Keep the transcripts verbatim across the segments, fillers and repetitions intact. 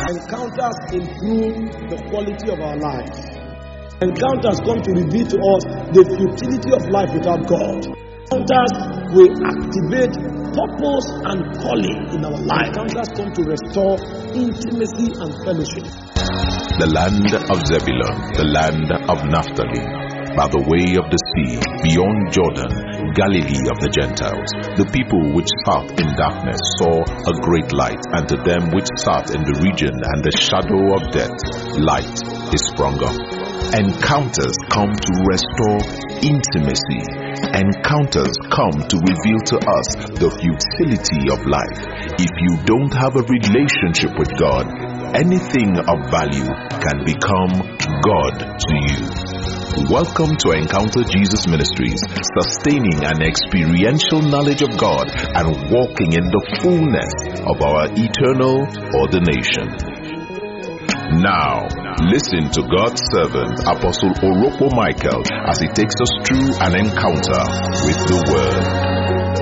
Encounters improve the quality of our lives. Encounters come to reveal to us the futility of life without God. Encounters will activate purpose and calling in our life. Encounters come to restore intimacy and fellowship. The land of Zebulun, the land of Naphtali, by the way of the sea, beyond Jordan, Galilee of the Gentiles, the people which sat in darkness saw a great light, and to them which sat in the region and the shadow of death, light is sprung up. Encounters come to restore intimacy. Encounters come to reveal to us the futility of life. If you don't have a relationship with God, anything of value can become God to you. Welcome to Encounter Jesus Ministries, sustaining an experiential knowledge of God and walking in the fullness of our eternal ordination. Now, listen to God's servant, Apostle Orokpo Michael, as he takes us through an encounter with the Word.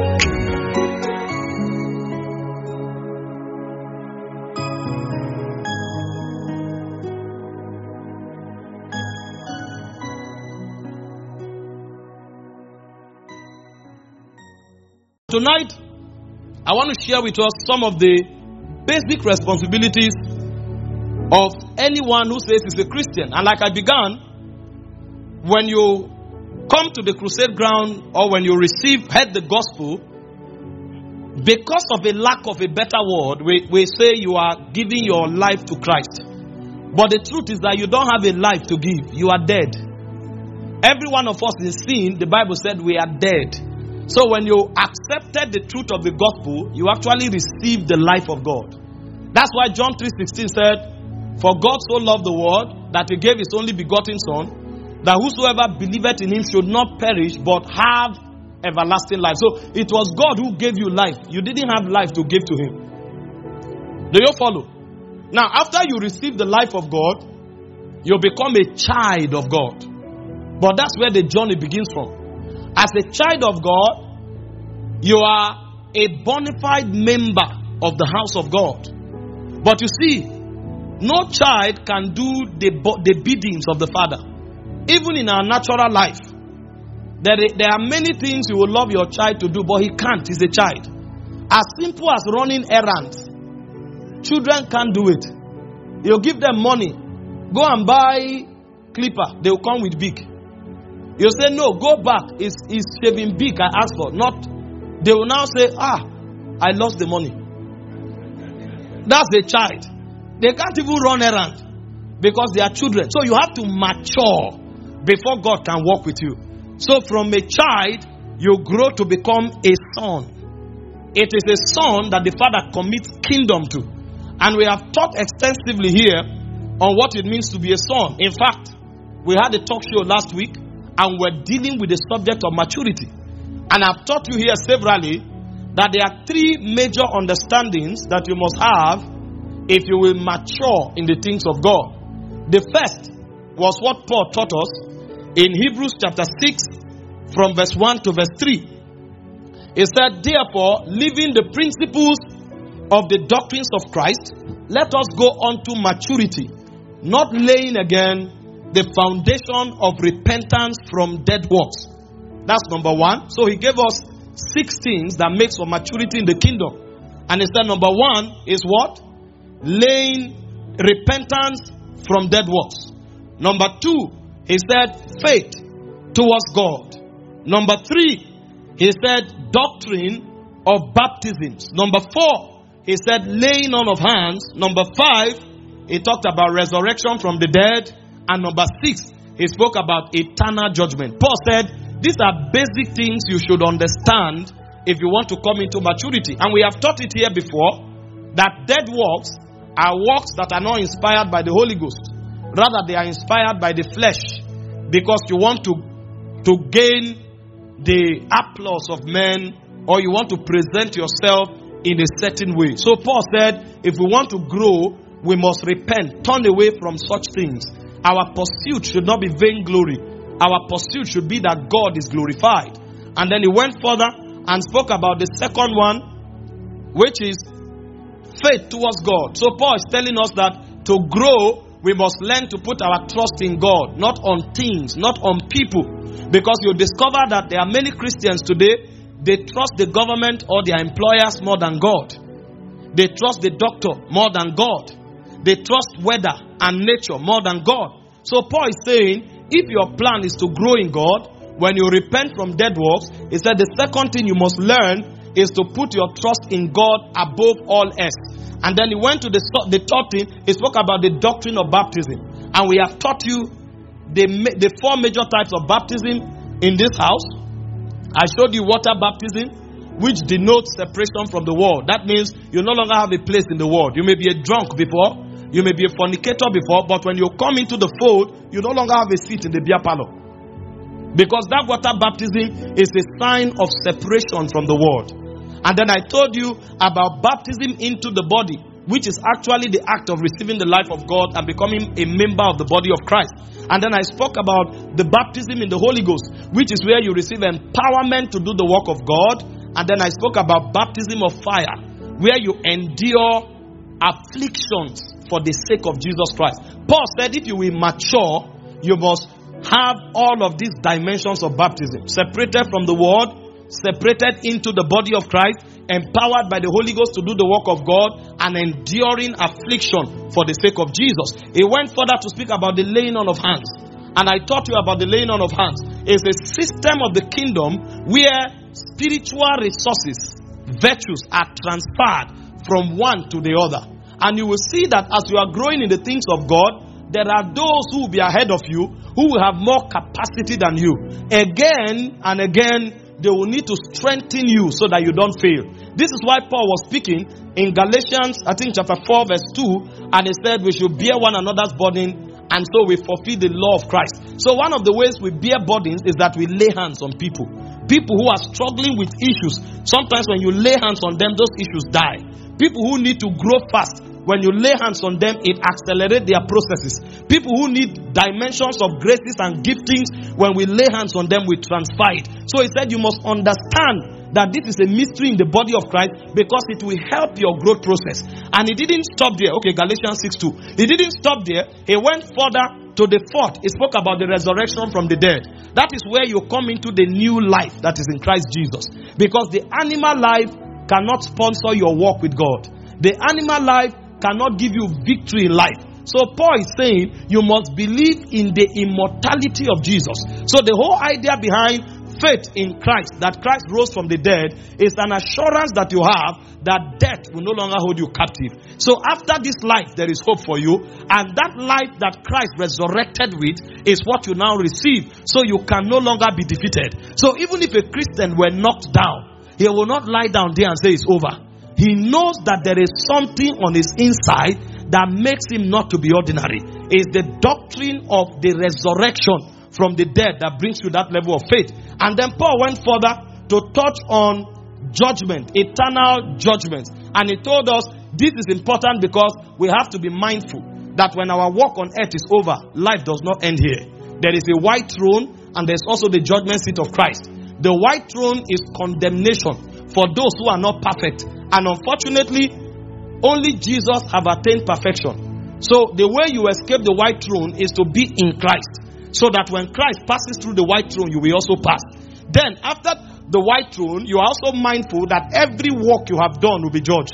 Tonight, I want to share with us some of the basic responsibilities of anyone who says he's a Christian. And like I began, when you come to the crusade ground or when you receive, heard the gospel, because of a lack of a better word, we, we say you are giving your life to Christ. But the truth is that you don't have a life to give. You are dead. Every one of us in sin, the Bible said we are dead. So when you accepted the truth of the gospel, you actually received the life of God. That's why John three sixteen said, "For God so loved the world that he gave his only begotten Son, that whosoever believeth in him should not perish but have everlasting life." So it was God who gave you life. You didn't have life to give to him. Do you follow? Now, after you receive the life of God, you become a child of God. But that's where the journey begins from. As a child of God, you are a bona fide member of the house of God. But you see, no child can do the, the biddings of the Father. Even in our natural life, there, there are many things you will love your child to do, but he can't. He's a child. As simple as running errands, children can't do it. You give them money, go and buy clipper, they will come with big. You say, no, go back. It's, it's shaving big I asked for. Not, they will now say, ah, I lost the money. That's a child. They can't even run errands because they are children. So you have to mature before God can walk with you. So from a child, you grow to become a son. It is a son that the Father commits kingdom to. And we have taught extensively here on what it means to be a son. In fact, we had a talk show last week, and we're dealing with the subject of maturity. And I've taught you here severally that there are three major understandings that you must have if you will mature in the things of God. The first was what Paul taught us in Hebrews chapter six from verse one to verse three. He said, "Therefore, leaving the principles of the doctrines of Christ, let us go on to maturity, not laying again the foundation of repentance from dead works." That's number one. So he gave us six things that makes for maturity in the kingdom. And he said number one is what? Laying repentance from dead works. Number two, he said faith towards God. Number three, he said doctrine of baptisms. Number four, he said laying on of hands. Number five, he talked about resurrection from the dead. And number six, he spoke about eternal judgment. Paul said, these are basic things you should understand if you want to come into maturity. And we have taught it here before, that dead works are works that are not inspired by the Holy Ghost. Rather, they are inspired by the flesh. Because you want to, to gain the applause of men, or you want to present yourself in a certain way. So Paul said, if we want to grow, we must repent, turn away from such things. Our pursuit should not be vainglory. Our pursuit should be that God is glorified. And then he went further and spoke about the second one, which is faith towards God. So Paul is telling us that to grow, we must learn to put our trust in God, not on things, not on people. Because you discover that there are many Christians today, they trust the government or their employers more than God. They trust the doctor more than God. They trust weather and nature more than God. So Paul is saying, if your plan is to grow in God, when you repent from dead works, he said the second thing you must learn is to put your trust in God above all else. And then he went to the, the third thing, he spoke about the doctrine of baptism. And we have taught you the, the four major types of baptism in this house. I showed you water baptism, which denotes separation from the world. That means you no longer have a place in the world. You may be a drunk before, you may be a fornicator before, but when you come into the fold, you no longer have a seat in the beer parlor. Because that water baptism is a sign of separation from the world. And then I told you about baptism into the body, which is actually the act of receiving the life of God and becoming a member of the body of Christ. And then I spoke about the baptism in the Holy Ghost, which is where you receive empowerment to do the work of God. And then I spoke about baptism of fire, where you endure afflictions for the sake of Jesus Christ. Paul said if you will mature, you must have all of these dimensions of baptism. Separated from the world, separated into the body of Christ, empowered by the Holy Ghost to do the work of God, and enduring affliction for the sake of Jesus. He went further to speak about the laying on of hands. And I taught you about the laying on of hands. It's a system of the kingdom where spiritual resources, virtues are transferred from one to the other. And you will see that as you are growing in the things of God, there are those who will be ahead of you who will have more capacity than you. Again and again, they will need to strengthen you so that you don't fail. This is why Paul was speaking in Galatians, I think chapter four verse two, and he said we should bear one another's burden, and so we fulfill the law of Christ. So one of the ways we bear burdens is that we lay hands on people. People who are struggling with issues. Sometimes when you lay hands on them, those issues die. People who need to grow fast, when you lay hands on them, it accelerates their processes. People who need dimensions of graces and giftings, when we lay hands on them, we transfer it. So he said you must understand that this is a mystery in the body of Christ, because it will help your growth process. And he didn't stop there. Okay, Galatians six two. He didn't stop there. He went further to the fourth. He spoke about the resurrection from the dead. That is where you come into the new life that is in Christ Jesus. Because the animal life cannot sponsor your walk with God. The animal life cannot give you victory in life. So Paul is saying you must believe in the immortality of Jesus. So the whole idea behind faith in Christ, that Christ rose from the dead, is an assurance that you have that death will no longer hold you captive. So after this life, there is hope for you. And that life that Christ resurrected with is what you now receive. So you can no longer be defeated. So even if a Christian were knocked down, he will not lie down there and say it's over. He knows that there is something on his inside that makes him not to be ordinary. It's the doctrine of the resurrection from the dead that brings you that level of faith. And then Paul went further to touch on judgment, eternal judgment. And he told us this is important because we have to be mindful that when our walk on earth is over, life does not end here. There is a white throne and there's also the judgment seat of Christ. The white throne is condemnation for those who are not perfect. And unfortunately, only Jesus have attained perfection. So the way you escape the white throne is to be in Christ. So that when Christ passes through the white throne, you will also pass. Then after the white throne, you are also mindful that every work you have done will be judged.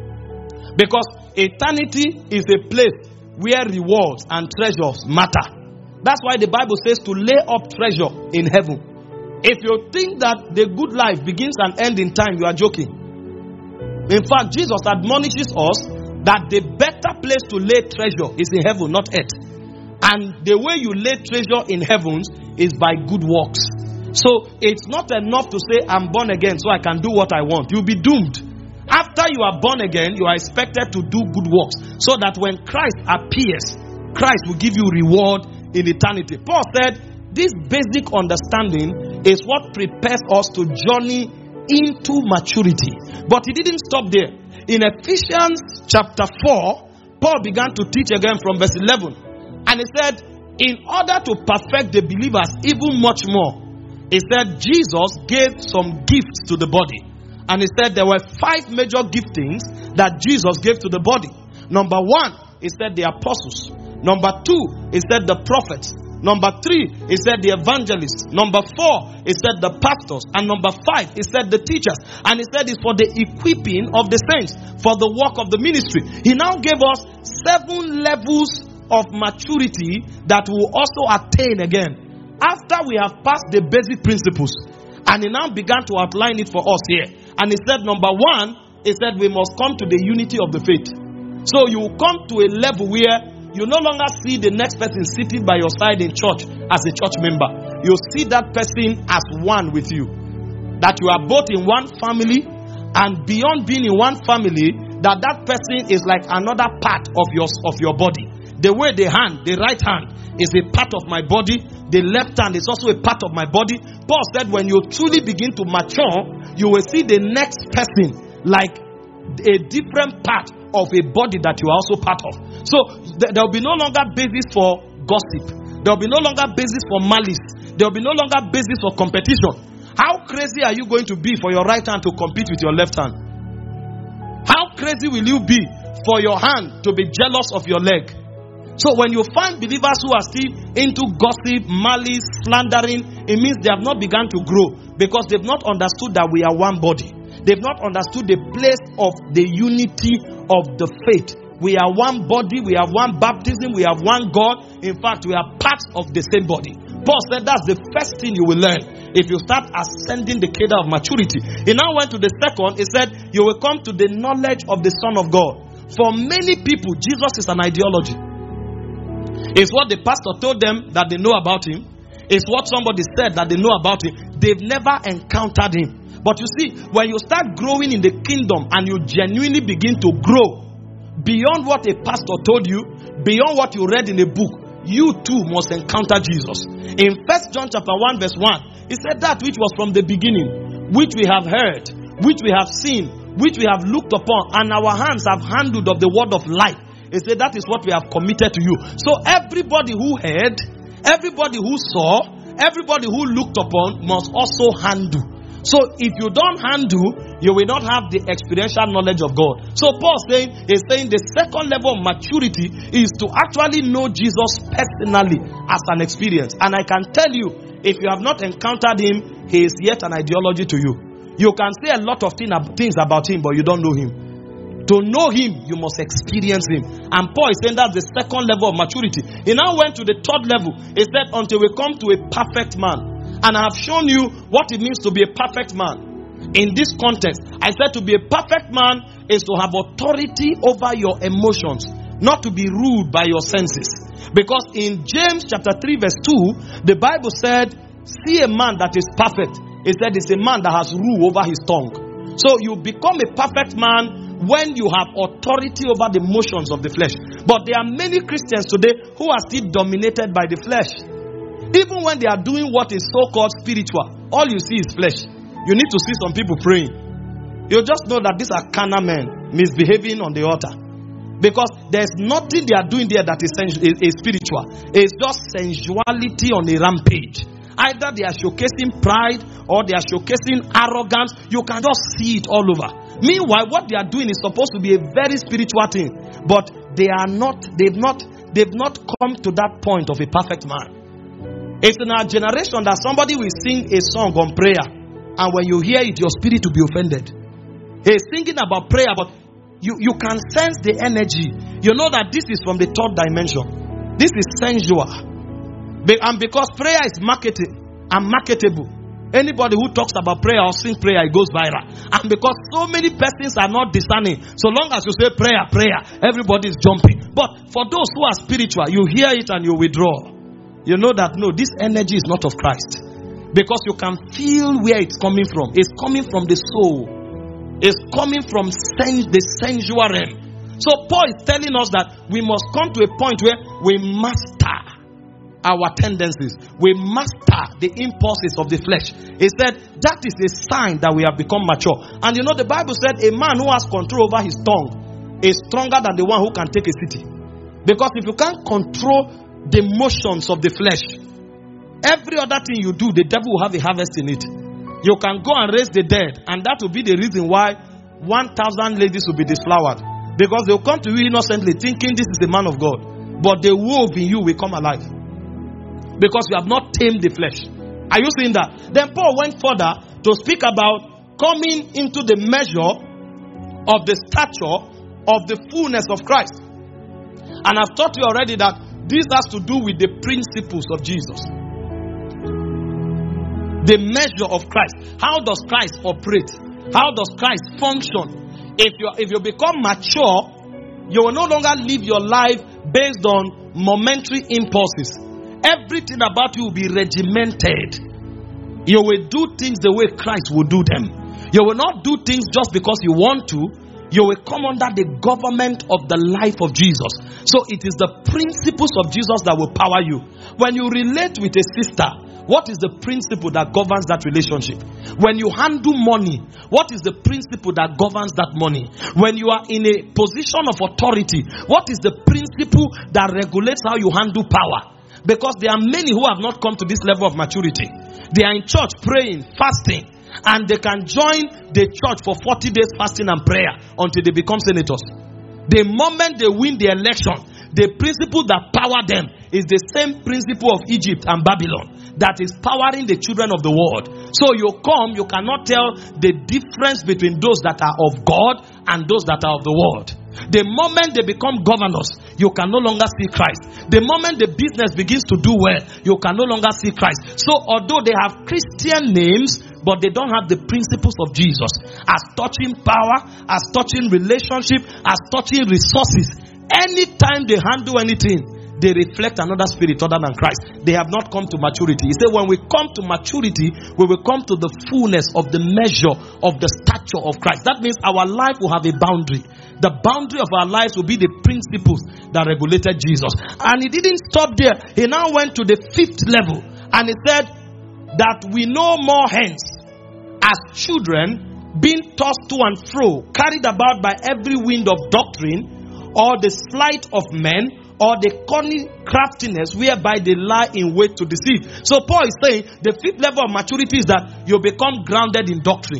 Because eternity is a place where rewards and treasures matter. That's why the Bible says to lay up treasure in heaven. If you think that the good life begins and ends in time, you are joking. In fact, Jesus admonishes us that the better place to lay treasure is in heaven, not earth. And the way you lay treasure in heavens is by good works. So it's not enough to say, I'm born again so I can do what I want. You'll be doomed. After you are born again, you are expected to do good works. So that when Christ appears, Christ will give you reward in eternity. Paul said, this basic understanding is what prepares us to journey into maturity. But he didn't stop there. In Ephesians chapter four, Paul began to teach again from verse eleven. And he said, in order to perfect the believers even much more, he said Jesus gave some gifts to the body. And he said there were five major giftings that Jesus gave to the body. Number one, he said the apostles. Number two, he said the prophets. Number three, he said the evangelists. Number four, he said the pastors. And number five, he said the teachers. And he said it's for the equipping of the saints, for the work of the ministry. He now gave us seven levels of maturity that we will also attain again after we have passed the basic principles. And he now began to outline it for us here. And he said, number one, he said we must come to the unity of the faith. So you come to a level where you no longer see the next person sitting by your side in church as a church member. You see that person as one with you. That you are both in one family, and beyond being in one family, that that person is like another part of your, of your body. The way the hand, the right hand is a part of my body, the left hand is also a part of my body. Paul said when you truly begin to mature, you will see the next person like a different part of a body that you are also part of. So th- there will be no longer basis for gossip. There will be no longer basis for malice. There will be no longer basis for competition. How crazy are you going to be for your right hand to compete with your left hand? How crazy will you be for your hand to be jealous of your leg? So when you find believers who are still into gossip, malice, slandering, it means they have not begun to grow, because they've not understood that we are one body. They've not understood the place of the unity of the faith. We are one body, we have one baptism, we have one God. In fact, we are parts of the same body. Paul said that's the first thing you will learn if you start ascending the cadre of maturity. He now went to the second. He said you will come to the knowledge of the Son of God. For many people, Jesus is an ideology. It's what the pastor told them that they know about him. It's what somebody said that they know about him. They've never encountered him. But you see, when you start growing in the kingdom and you genuinely begin to grow beyond what a pastor told you, beyond what you read in a book, you too must encounter Jesus. In First John chapter one verse one, he said that which was from the beginning, which we have heard, which we have seen, which we have looked upon, and our hands have handled of the word of life. He said that is what we have committed to you. So everybody who heard, everybody who saw, everybody who looked upon must also handle. So if you don't handle, you will not have the experiential knowledge of God. So Paul saying is saying the second level of maturity is to actually know Jesus personally as an experience. And I can tell you, if you have not encountered him, he is yet an ideology to you. You can say a lot of things about him, but you don't know him. To know him, you must experience him. And Paul is saying that's the second level of maturity. He now went to the third level. He said, until we come to a perfect man. And I have shown you what it means to be a perfect man. In this context, I said to be a perfect man is to have authority over your emotions, not to be ruled by your senses. Because in James chapter three verse two, the Bible said, see a man that is perfect. It said it's a man that has rule over his tongue. So you become a perfect man when you have authority over the motions of the flesh. But there are many Christians today who are still dominated by the flesh. Even when they are doing what is so-called spiritual, all you see is flesh. You need to see some people praying. You just know that these are carnal men misbehaving on the altar. Because there's nothing they are doing there that is, sens- is, is spiritual. It's just sensuality on a rampage. Either they are showcasing pride or they are showcasing arrogance. You can just see it all over. Meanwhile, what they are doing is supposed to be a very spiritual thing. But they are not, they've not, they've not come to that point of a perfect man. It's in our generation that somebody will sing a song on prayer, and when you hear it, your spirit will be offended. He's singing about prayer, but you, you can sense the energy. You know that this is from the third dimension. This is sensual. And because prayer is marketing and marketable, anybody who talks about prayer or sings prayer, it goes viral. And because so many persons are not discerning, so long as you say prayer, prayer, everybody is jumping. But for those who are spiritual, you hear it and you withdraw. You know that no, this energy is not of Christ. Because you can feel where it's coming from. It's coming from the soul. It's coming from sen- the sensual realm. So Paul is telling us that we must come to a point where we master our tendencies. We master the impulses of the flesh. He said that is a sign that we have become mature. And you know the Bible said a man who has control over his tongue is stronger than the one who can take a city. Because if you can't control the motions of the flesh, every other thing you do, the devil will have a harvest in it. You can go and raise the dead, and that will be the reason why one thousand ladies will be deflowered. Because they will come to you innocently thinking this is the man of God. But the wolf in you will come alive. Because you have not tamed the flesh. Are you seeing that? Then Paul went further to speak about coming into the measure of the stature of the fullness of Christ. And I've taught you already that this has to do with the principles of Jesus. The measure of Christ. How does Christ operate? How does Christ function? If you if you become mature, you will no longer live your life based on momentary impulses. Everything about you will be regimented. You will do things the way Christ will do them. You will not do things just because you want to. You will come under the government of the life of Jesus. So it is the principles of Jesus that will power you. When you relate with a sister, what is the principle that governs that relationship? When you handle money, what is the principle that governs that money? When you are in a position of authority, what is the principle that regulates how you handle power? Because there are many who have not come to this level of maturity. They are in church praying, fasting, and they can join the church for forty days fasting and prayer until they become senators. The moment they win the election, the principle that power them is the same principle of Egypt and Babylon that is powering the children of the world. So you come, you cannot tell the difference between those that are of God and those that are of the world. The moment they become governors, you can no longer see Christ. The moment the business begins to do well, you can no longer see Christ. So although they have Christian names, but they don't have the principles of Jesus as touching power, as touching relationship, as touching resources. Anytime they handle anything, they reflect another spirit other than Christ. They have not come to maturity. He said when we come to maturity, we will come to the fullness of the measure of the stature of Christ. That means our life will have a boundary. The boundary of our lives will be the principles that regulated Jesus. And he didn't stop there. He now went to the fifth level. And he said that we no more hence as children being tossed to and fro, carried about by every wind of doctrine, or the sleight of men, or the cunning craftiness whereby they lie in wait to deceive. So Paul is saying the fifth level of maturity is that you become grounded in doctrine.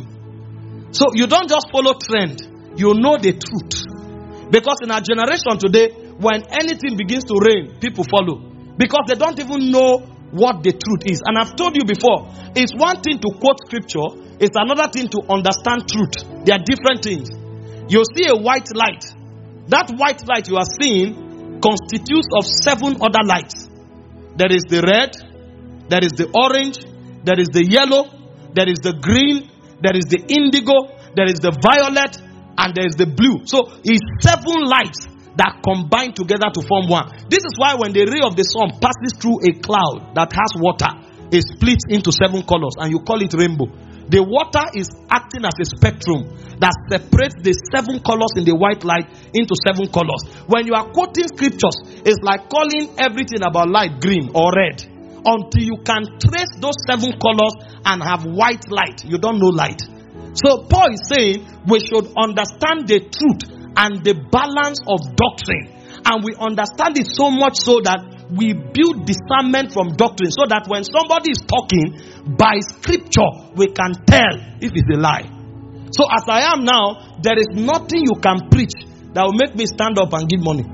So you don't just follow trend, you know the truth. Because in our generation today, when anything begins to rain, people follow. Because they don't even know what the truth is. And I've told you before, it's one thing to quote scripture, it's another thing to understand truth. They are different things. You see a white light. That white light you are seeing constitutes of seven other lights. There is the red, there is the orange, there is the yellow, there is the green, there is the indigo, there is the violet, and there is the blue. So it's seven lights that combine together to form one. This is why when the ray of the sun passes through a cloud that has water, it splits into seven colors and you call it rainbow. The water is acting as a spectrum that separates the seven colors in the white light into seven colors. When you are quoting scriptures, it's like calling everything about light green or red. Until you can trace those seven colors and have white light, you don't know light. So Paul is saying we should understand the truth and the balance of doctrine. And we understand it so much so that we build discernment from doctrine, so that when somebody is talking by scripture, we can tell if it's a lie. So as I am now, there is nothing you can preach that will make me stand up and give money.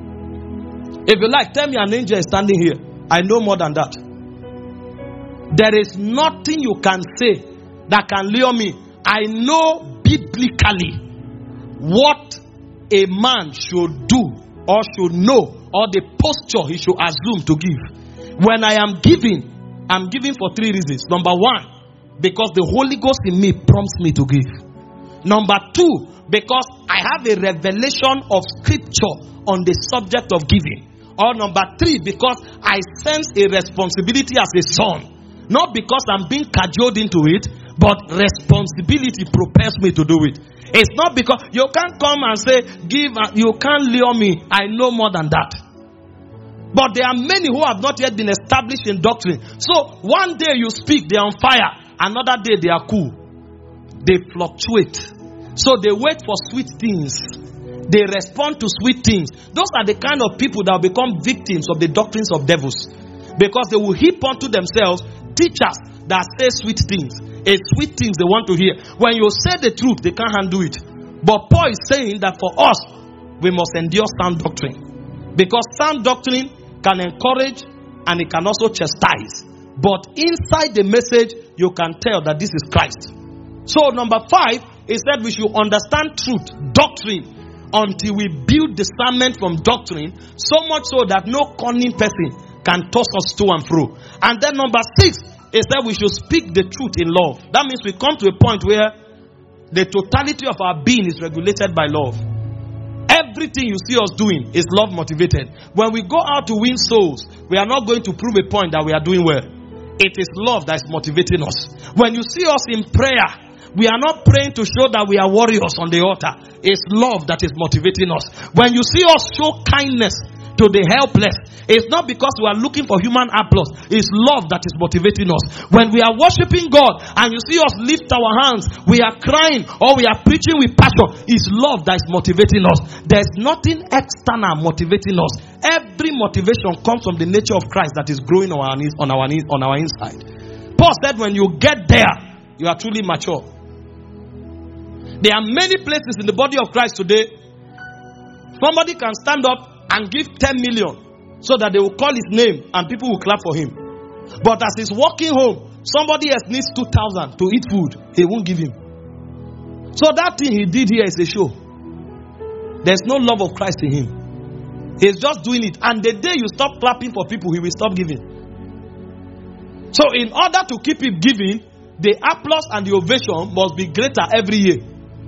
If you like, tell me an angel is standing here. I know more than that. There is nothing you can say that can lure me. I know biblically what a man should do or should know, or the posture he should assume to give. When I am giving, I'm giving for three reasons. Number one, because the Holy Ghost in me prompts me to give. Number two, because I have a revelation of scripture on the subject of giving. Or number three, because I sense a responsibility as a son. Not because I'm being cajoled into it, but responsibility propels me to do it. It's not because you can't come and say, give, you can't lure me. I know more than that. But there are many who have not yet been established in doctrine. So one day you speak, they're on fire. Another day they are cool. They fluctuate. So they wait for sweet things. They respond to sweet things. Those are the kind of people that will become victims of the doctrines of devils. Because they will heap onto themselves teachers that say sweet things. It's sweet things they want to hear. When you say the truth, they can't handle it. But Paul is saying that for us, we must endure sound doctrine. Because sound doctrine can encourage and it can also chastise. But inside the message, you can tell that this is Christ. So number five is that we should understand truth, doctrine, until we build discernment from doctrine, so much so that no cunning person can toss us to and fro. And then number six is that we should speak the truth in love. That means we come to a point where the totality of our being is regulated by love. Everything you see us doing is love motivated. When we go out to win souls, we are not going to prove a point that we are doing well. It is love that is motivating us. When you see us in prayer, we are not praying to show that we are warriors on the altar. It's love that is motivating us. When you see us show kindness to the helpless, it's not because we are looking for human applause. It's love that is motivating us. When we are worshiping God and you see us lift our hands, we are crying or we are preaching with passion, it's love that is motivating us. There's nothing external motivating us. Every motivation comes from the nature of Christ that is growing on our, on our, on our inside. Paul said when you get there, you are truly mature. There are many places in the body of Christ today. Somebody can stand up and give ten million so that they will call his name and people will clap for him. But as he's walking home, somebody else needs two thousand to eat food. He won't give him. So that thing he did here is a show. There's no love of Christ in him. He's just doing it. And the day you stop clapping for people, he will stop giving. So in order to keep him giving, the applause and the ovation must be greater every year.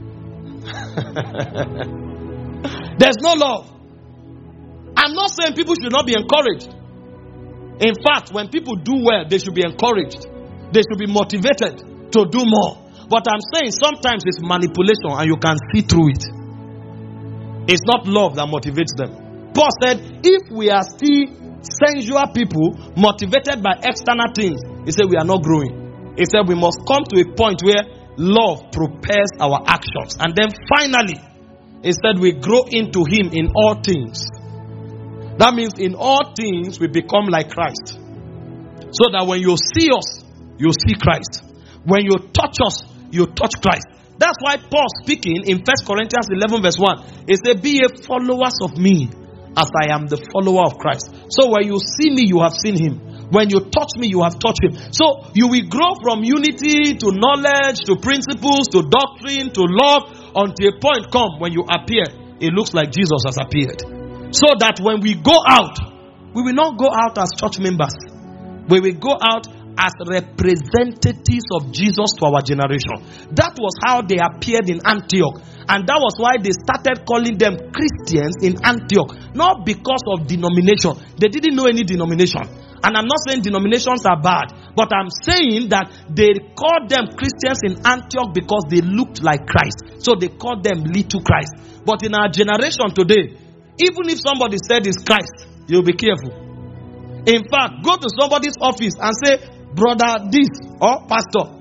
There's no love. I'm not saying people should not be encouraged. In fact, when people do well, they should be encouraged. They should be motivated to do more. But I'm saying sometimes it's manipulation and you can see through it. It's not love that motivates them. Paul said, if we are still sensual people motivated by external things, he said we are not growing. He said we must come to a point where love propels our actions. And then finally, he said we grow into him in all things. That means in all things we become like Christ. So that when you see us, you see Christ. When you touch us, you touch Christ. That's why Paul speaking in First Corinthians eleven verse one, he said, be ye followers of me as I am the follower of Christ. So when you see me, you have seen him. When you touch me, you have touched him. So you will grow from unity to knowledge, to principles, to doctrine, to love, until a point come when you appear, it looks like Jesus has appeared. So that when we go out, we will not go out as church members. We will go out as representatives of Jesus to our generation. That was how they appeared in Antioch. And that was why they started calling them Christians in Antioch. Not because of denomination. They didn't know any denomination. And I'm not saying denominations are bad. But I'm saying that they called them Christians in Antioch because they looked like Christ. So they called them little Christ. But in our generation today, even if somebody said it's Christ, you'll be careful. In fact, go to somebody's office and say, brother this or pastor.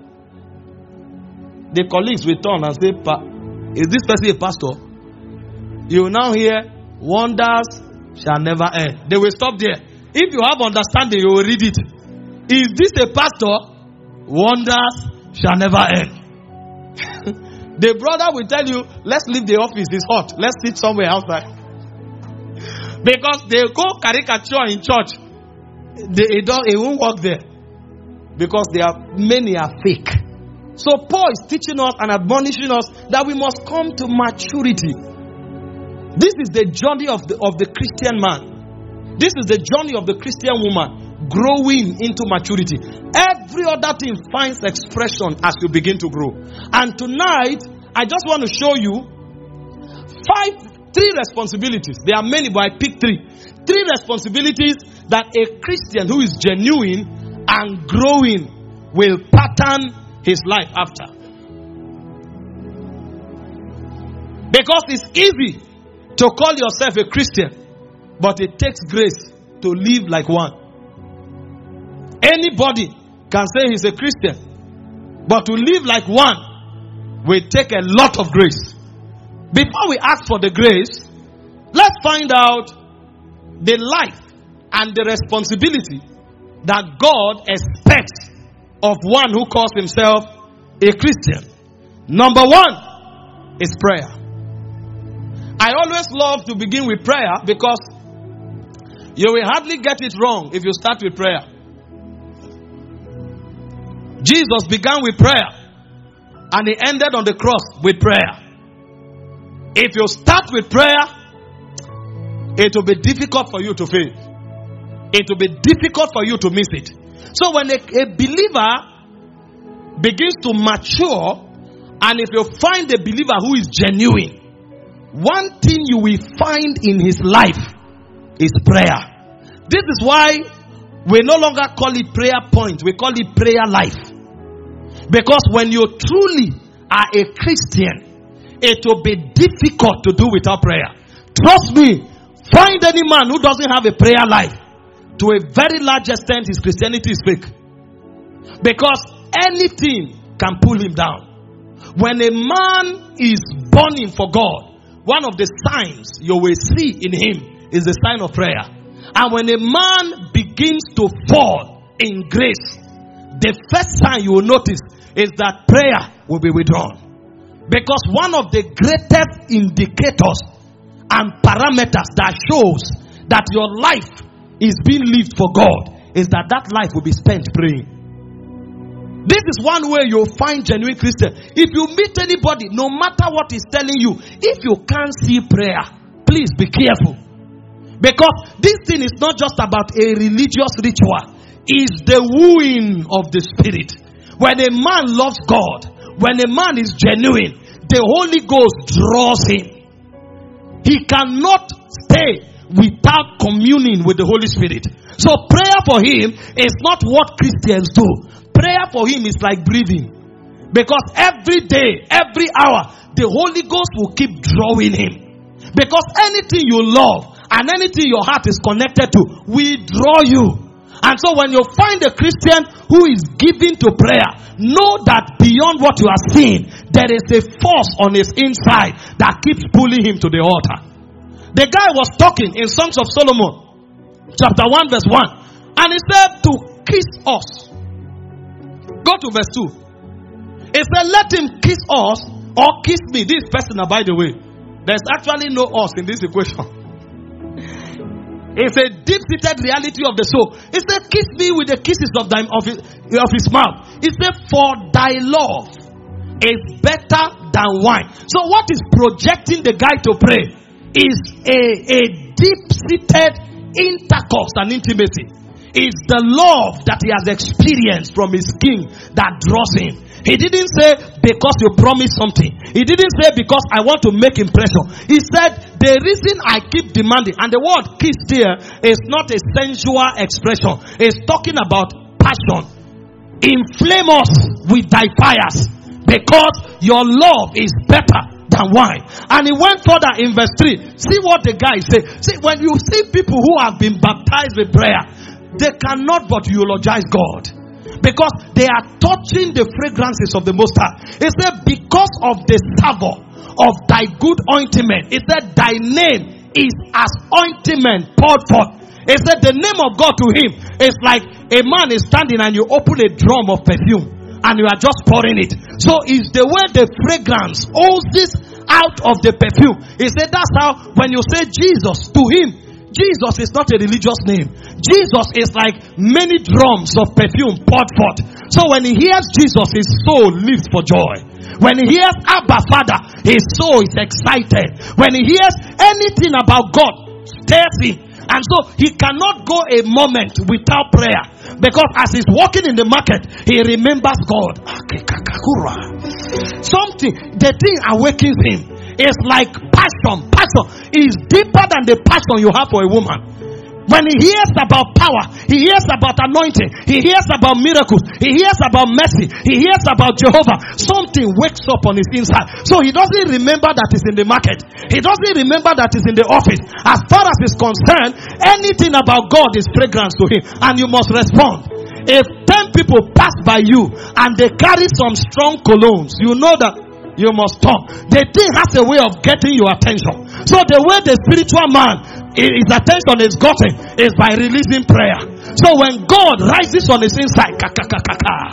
The colleagues will turn and say, is this person a pastor? You will now hear, wonders shall never end. They will stop there. If you have understanding, you will read it. Is this a pastor? Wonders shall never end. The brother will tell you, let's leave the office, it's hot. Let's sit somewhere outside. Because they go caricature in church. They, it, don't, it won't work there. Because there are many are fake. So Paul is teaching us and admonishing us that we must come to maturity. This is the journey of the, of the Christian man. This is the journey of the Christian woman, growing into maturity. Every other thing finds expression as you begin to grow. And tonight, I just want to show you five, three responsibilities. There are many, but I pick three. Three responsibilities that a Christian who is genuine and growing will pattern his life after. Because it's easy to call yourself a Christian, but it takes grace to live like one. Anybody can say he's a Christian, but to live like one will take a lot of grace. Before we ask for the grace, let's find out the life and the responsibility that God expects of one who calls himself a Christian. Number one is prayer. I always love to begin with prayer because you will hardly get it wrong if you start with prayer. Jesus began with prayer and he ended on the cross with prayer. If you start with prayer, it will be difficult for you to fail. It will be difficult for you to miss it. So when a, a believer begins to mature, and if you find a believer who is genuine, one thing you will find in his life is prayer. This is why we no longer call it prayer point, we call it prayer life. Because when you truly are a Christian, it will be difficult to do without prayer. Trust me, find any man who doesn't have a prayer life, to a very large extent his Christianity is fake. Because anything can pull him down. When a man is burning for God, one of the signs you will see in him is the sign of prayer. And when a man begins to fall in grace, the first sign you will notice is that prayer will be withdrawn. Because one of the greatest indicators and parameters that shows that your life is being lived for God is that that life will be spent praying. This is one way you'll find genuine Christian. If you meet anybody, no matter what he's telling you, if you can't see prayer, please be careful. Because this thing is not just about a religious ritual. It's the wooing of the Spirit. When a man loves God, when a man is genuine, the Holy Ghost draws him. He cannot stay without communing with the Holy Spirit. So prayer for him is not what Christians do. Prayer for him is like breathing. Because every day, every hour, the Holy Ghost will keep drawing him. Because anything you love and anything your heart is connected to will draw you. And so when you find a Christian who is given to prayer, know that beyond what you are seeing, there is a force on his inside that keeps pulling him to the altar. The guy was talking in Songs of Solomon, chapter one, verse one. And he said to kiss us. Go to verse two. He said, let him kiss us or kiss me. This person, by the way, there's actually no us in this equation. It's a deep-seated reality of the soul. He said, kiss me with the kisses of, thy, of, his, of his mouth. He said, for thy love is better than wine. So what is projecting the guy to pray is a, a deep-seated intercourse and intimacy. It's the love that he has experienced from his king that draws him. He didn't say because you promised something. He didn't say because I want to make impression. He said the reason I keep demanding, and the word kiss here is not a sensual expression. It's talking about passion. Inflame us with thy fires because your love is better than wine. And he went further in verse three. See what the guy said. See, when you see people who have been baptized with prayer, they cannot but eulogize God. Because they are touching the fragrances of the Most High. It said, because of the savour of thy good ointment. It said, thy name is as ointment poured forth. It said, the name of God to him is like a man is standing and you open a drum of perfume and you are just pouring it. So it's the way the fragrance oozes out of the perfume. He said, that's how when you say Jesus to him, Jesus is not a religious name. Jesus is like many drums of perfume poured forth. So when he hears Jesus, his soul leaps for joy. When he hears Abba Father, his soul is excited. When he hears anything about God, stirs him. And so he cannot go a moment without prayer. Because as he's walking in the market, he remembers God. Something, the thing awakens him. It's like passion. Passion is deeper than the passion you have for a woman. When he hears about power, he hears about anointing, he hears about miracles, he hears about mercy, he hears about Jehovah, something wakes up on his inside. So he doesn't remember that he's in the market. He doesn't remember that he's in the office. As far as he's concerned, anything about God is fragrance to him. And you must respond. If ten people pass by you and they carry some strong colognes, you know that you must stop. The thing has a way of getting your attention. So the way the spiritual man, his attention is gotten is by releasing prayer. So when God rises on his inside, ka, ka, ka, ka, ka,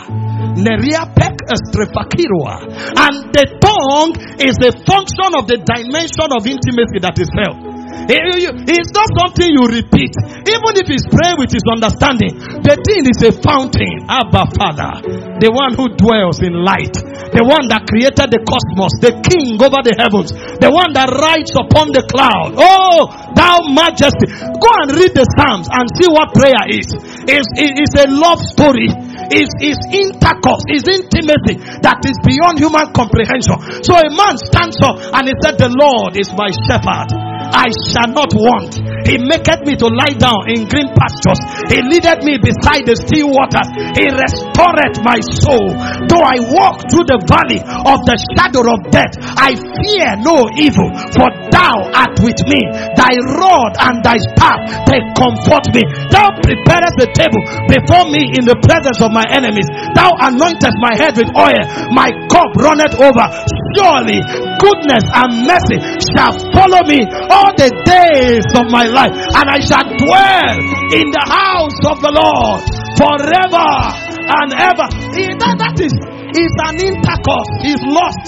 Neriapek estrefakirua. And the tongue is a function of the dimension of intimacy that is felt. It's not something you repeat. Even if he's praying with his understanding, the thing is a fountain. Abba Father, the one who dwells in light, the one that created the cosmos, the king over the heavens, the one that rides upon the cloud. Oh, thou majesty. Go and read the Psalms and see what prayer is. It's, it's a love story. It's, it's intercourse. It's intimacy that is beyond human comprehension. So a man stands up and he said, the Lord is my shepherd, I shall not want. He maketh me to lie down in green pastures. He leadeth me beside the still waters. He restoreth my soul. Though I walk through the valley of the shadow of death, I fear no evil, for thou art with me. Thy rod and thy staff, they comfort me. Thou preparest the table before me in the presence of my enemies. Thou anointest my head with oil. My cup runneth over. Surely goodness and mercy shall follow me all the days of my life, and I shall dwell in the house of the Lord forever and ever. That, that is, is an intercourse. He's lost.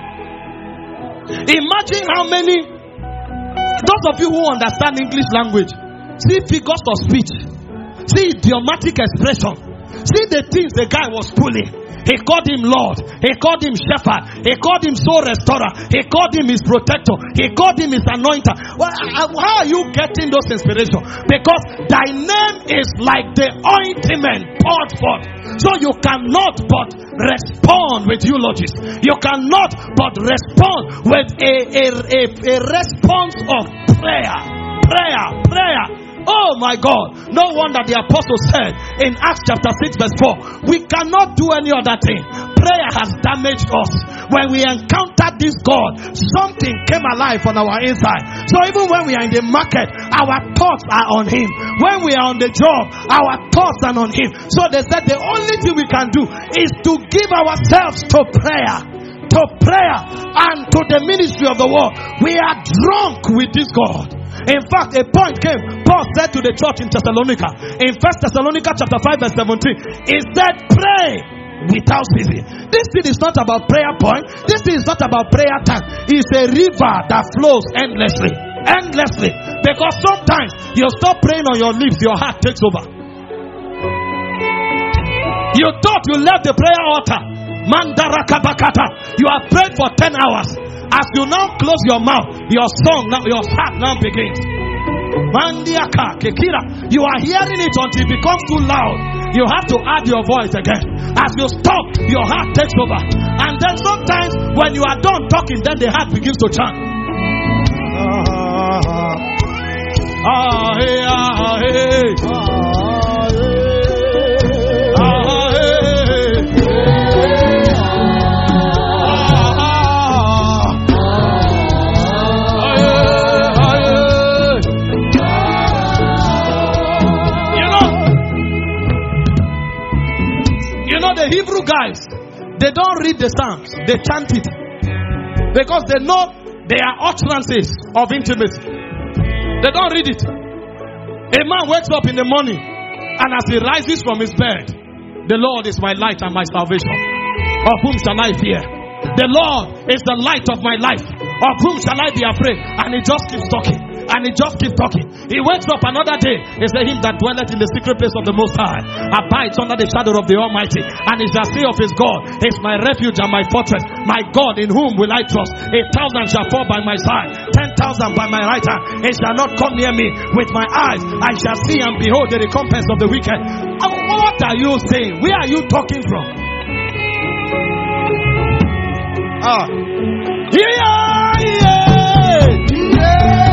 Imagine how many, those of you who understand English language, see figures of speech, see idiomatic expression, see the things the guy was pulling. He called him Lord. He called him Shepherd. He called him Soul Restorer. He called him his protector. He called him his anointer. Well, how are you getting those inspirations? Because thy name is like the ointment poured forth. So you cannot but respond with eulogies. You cannot but respond with a, a, a, a response of prayer. Prayer. Prayer. Oh my God. No wonder the apostle said in Acts chapter six verse four, we cannot do any other thing. Prayer has damaged us. When we encountered this God, something came alive on our inside. So even when we are in the market, our thoughts are on him. When we are on the job, our thoughts are on him. So they said the only thing we can do is to give ourselves to prayer. To prayer and to the ministry of the word. We are drunk with this God. In fact, a point came. Paul said to the church in Thessalonica, in First Thessalonica chapter five verse seventeen, he said, pray without ceasing. This thing is not about prayer point. This thing is not about prayer time. It's a river that flows endlessly. Endlessly. Because sometimes you stop praying on your lips, your heart takes over. You thought you left the prayer altar. Mandarakabakata. You have prayed for ten hours. As you now close your mouth, your song now, your heart now begins. Mandiaka, Kekira. You are hearing it until it becomes too loud. You have to add your voice again. As you stop, your heart takes over. And then sometimes when you are done talking, then the heart begins to chant. Ah, ah, hey, ah, hey. Ah, hey. Ah, hey. The Hebrew guys, they don't read the Psalms, they chant it because they know they are utterances of intimacy. They don't read it. A man wakes up in the morning, and as he rises from his bed, the Lord is my light and my salvation. Of whom shall I fear? The Lord is the light of my life. Of whom shall I be afraid? And he just keeps talking. And he just keeps talking. He wakes up another day. He said, him that dwelleth in the secret place of the Most High abides under the shadow of the Almighty. And he shall say of his God, is my refuge and my fortress. My God, in whom will I trust? A thousand shall fall by my side, ten thousand by my right hand. It shall not come near me. With my eyes I shall see and behold the recompense of the wicked. What are you saying? Where are you talking from? Ah. Yeah, yeah, yeah.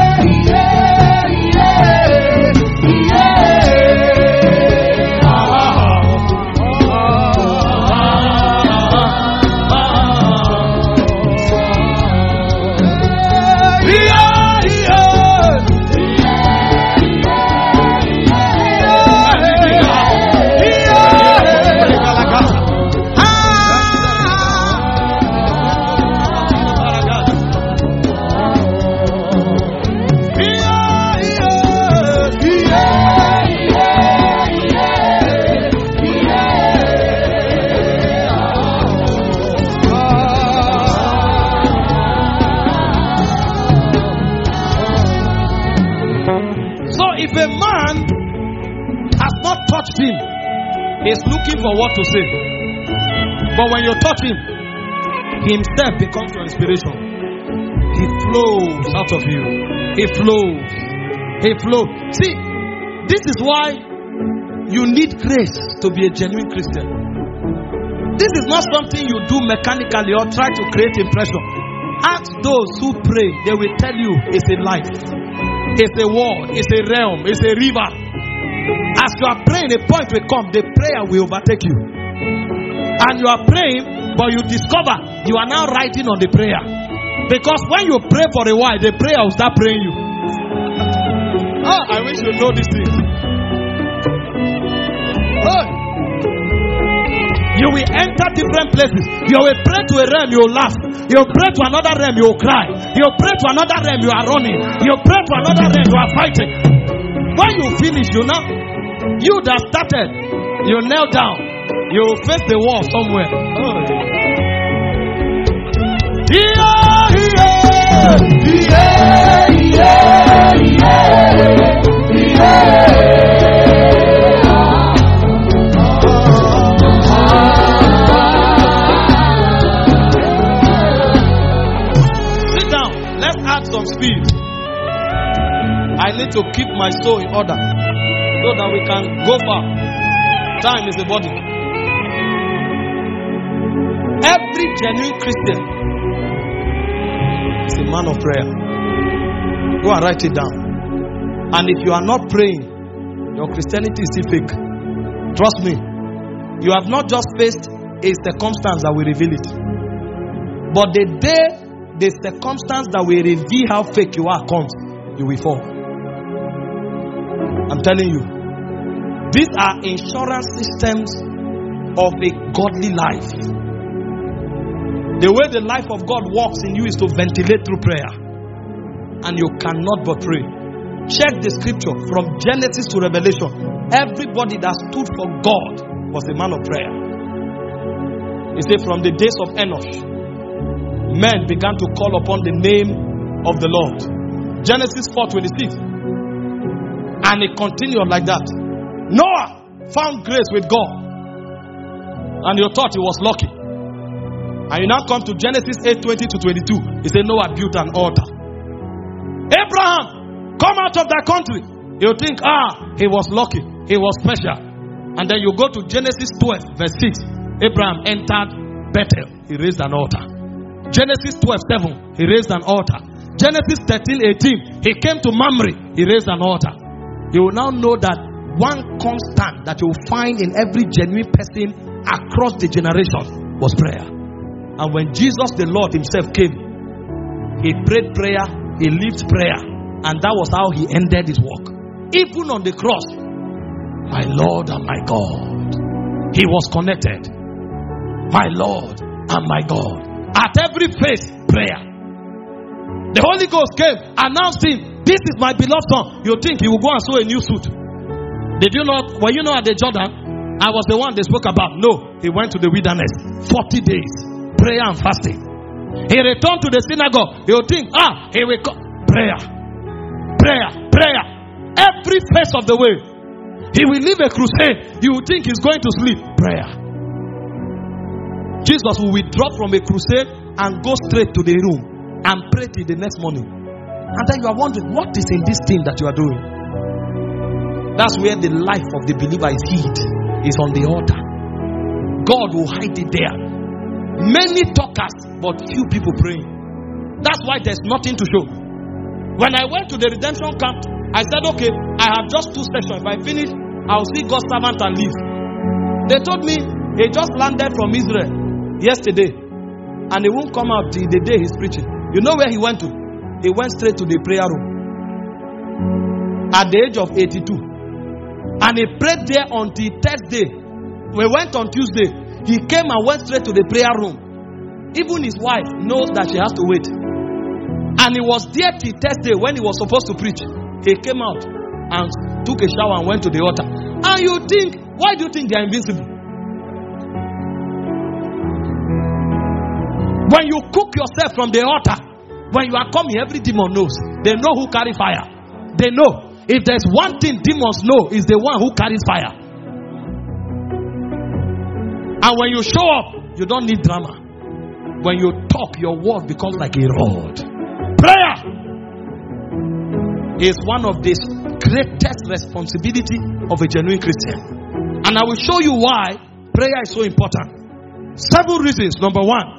man has not touched him, he's looking for what to say. But when you touch him, he himself becomes your inspiration. He flows out of you. He flows. He flows. See, this is why you need grace to be a genuine Christian. This is not something you do mechanically or try to create impression. Ask those who pray, they will tell you it's a life, it's a world, it's a realm, it's a river. As you are praying, a point will come, the prayer will overtake you. And you are praying, but you discover you are now writing on the prayer. Because when you pray for a while, the prayer will start praying you. Oh, I wish you know this thing. Oh. You will enter different places. You will pray to a realm, you will laugh. You will pray to another realm, you will cry. You will pray to another realm, you are running. You will pray to another realm, you are fighting. When you finish, you know, you that started, you kneel down. You will face the wall somewhere. Oh. Yeah, yeah, yeah, yeah, yeah, yeah. Some speed. I need to keep my soul in order so that we can go far. Time is a body. Every genuine Christian is a man of prayer. Go and write it down. And if you are not praying, your Christianity is still fake. Trust me. You have not just faced a circumstance that will reveal it, but the day the circumstance that will reveal how fake you are comes, you will fall. I'm telling you, these are insurance systems of a godly life. The way the life of God works in you is to ventilate through prayer, and you cannot but pray. Check the scripture from Genesis to Revelation. Everybody that stood for God was a man of prayer. He said, from the days of Enoch, men began to call upon the name of the Lord. Genesis four twenty-six. And it continued like that. Noah found grace with God, and you thought he was lucky. And you now come to Genesis eight twenty to twenty-two. He said Noah built an altar. Abraham, come out of that country. You think, ah, he was lucky, he was special. And then you go to Genesis twelve verse six. Abraham entered Bethel. He raised an altar. Genesis twelve seven, he raised an altar. Genesis thirteen eighteen, he came to Mamre, he raised an altar. You will now know that one constant that you will find in every genuine person across the generation was prayer. And when Jesus the Lord himself came, he prayed prayer, he lived prayer, and that was how he ended his work. Even on the cross, my Lord and my God, he was connected. My Lord and my God. At every phase, prayer. The Holy Ghost came, announced him, this is my beloved son. You think he will go and sew a new suit? Did you not, were you not at the Jordan? I was the one they spoke about. No, he went to the wilderness. forty days, prayer and fasting. He returned to the synagogue. You think, ah, he will come. Prayer, prayer, prayer. Every phase of the way. He will leave a crusade. You will think he's going to sleep. Prayer. Jesus will withdraw from a crusade and go straight to the room and pray till the next morning. And then you are wondering, what is in this thing that you are doing? That's where the life of the believer is hid. Is on the altar. God will hide it there. Many talkers, but few people praying. That's why there's nothing to show. When I went to the redemption camp, I said, okay, I have just two sessions. If I finish, I'll see God's servant and leave. They told me he just landed from Israel yesterday, and he won't come out till the day he's preaching. You know where he went to? He went straight to the prayer room at the age of eighty-two, and he prayed there until Thursday. We went on Tuesday. He came and went straight to the prayer room. Even his wife knows that she has to wait, and he was there till Thursday when he was supposed to preach. He came out and took a shower and went to the altar. And you think, why do you think they are invincible? When you cook yourself from the altar, when you are coming, every demon knows. They know who carry fire. They know. if there's one thing demons know, is the one who carries fire. And when you show up, you don't need drama. When you talk, your word becomes like a rod. Prayer is one of the greatest responsibility of a genuine Christian. And I will show you why prayer is so important. Several reasons. Number one,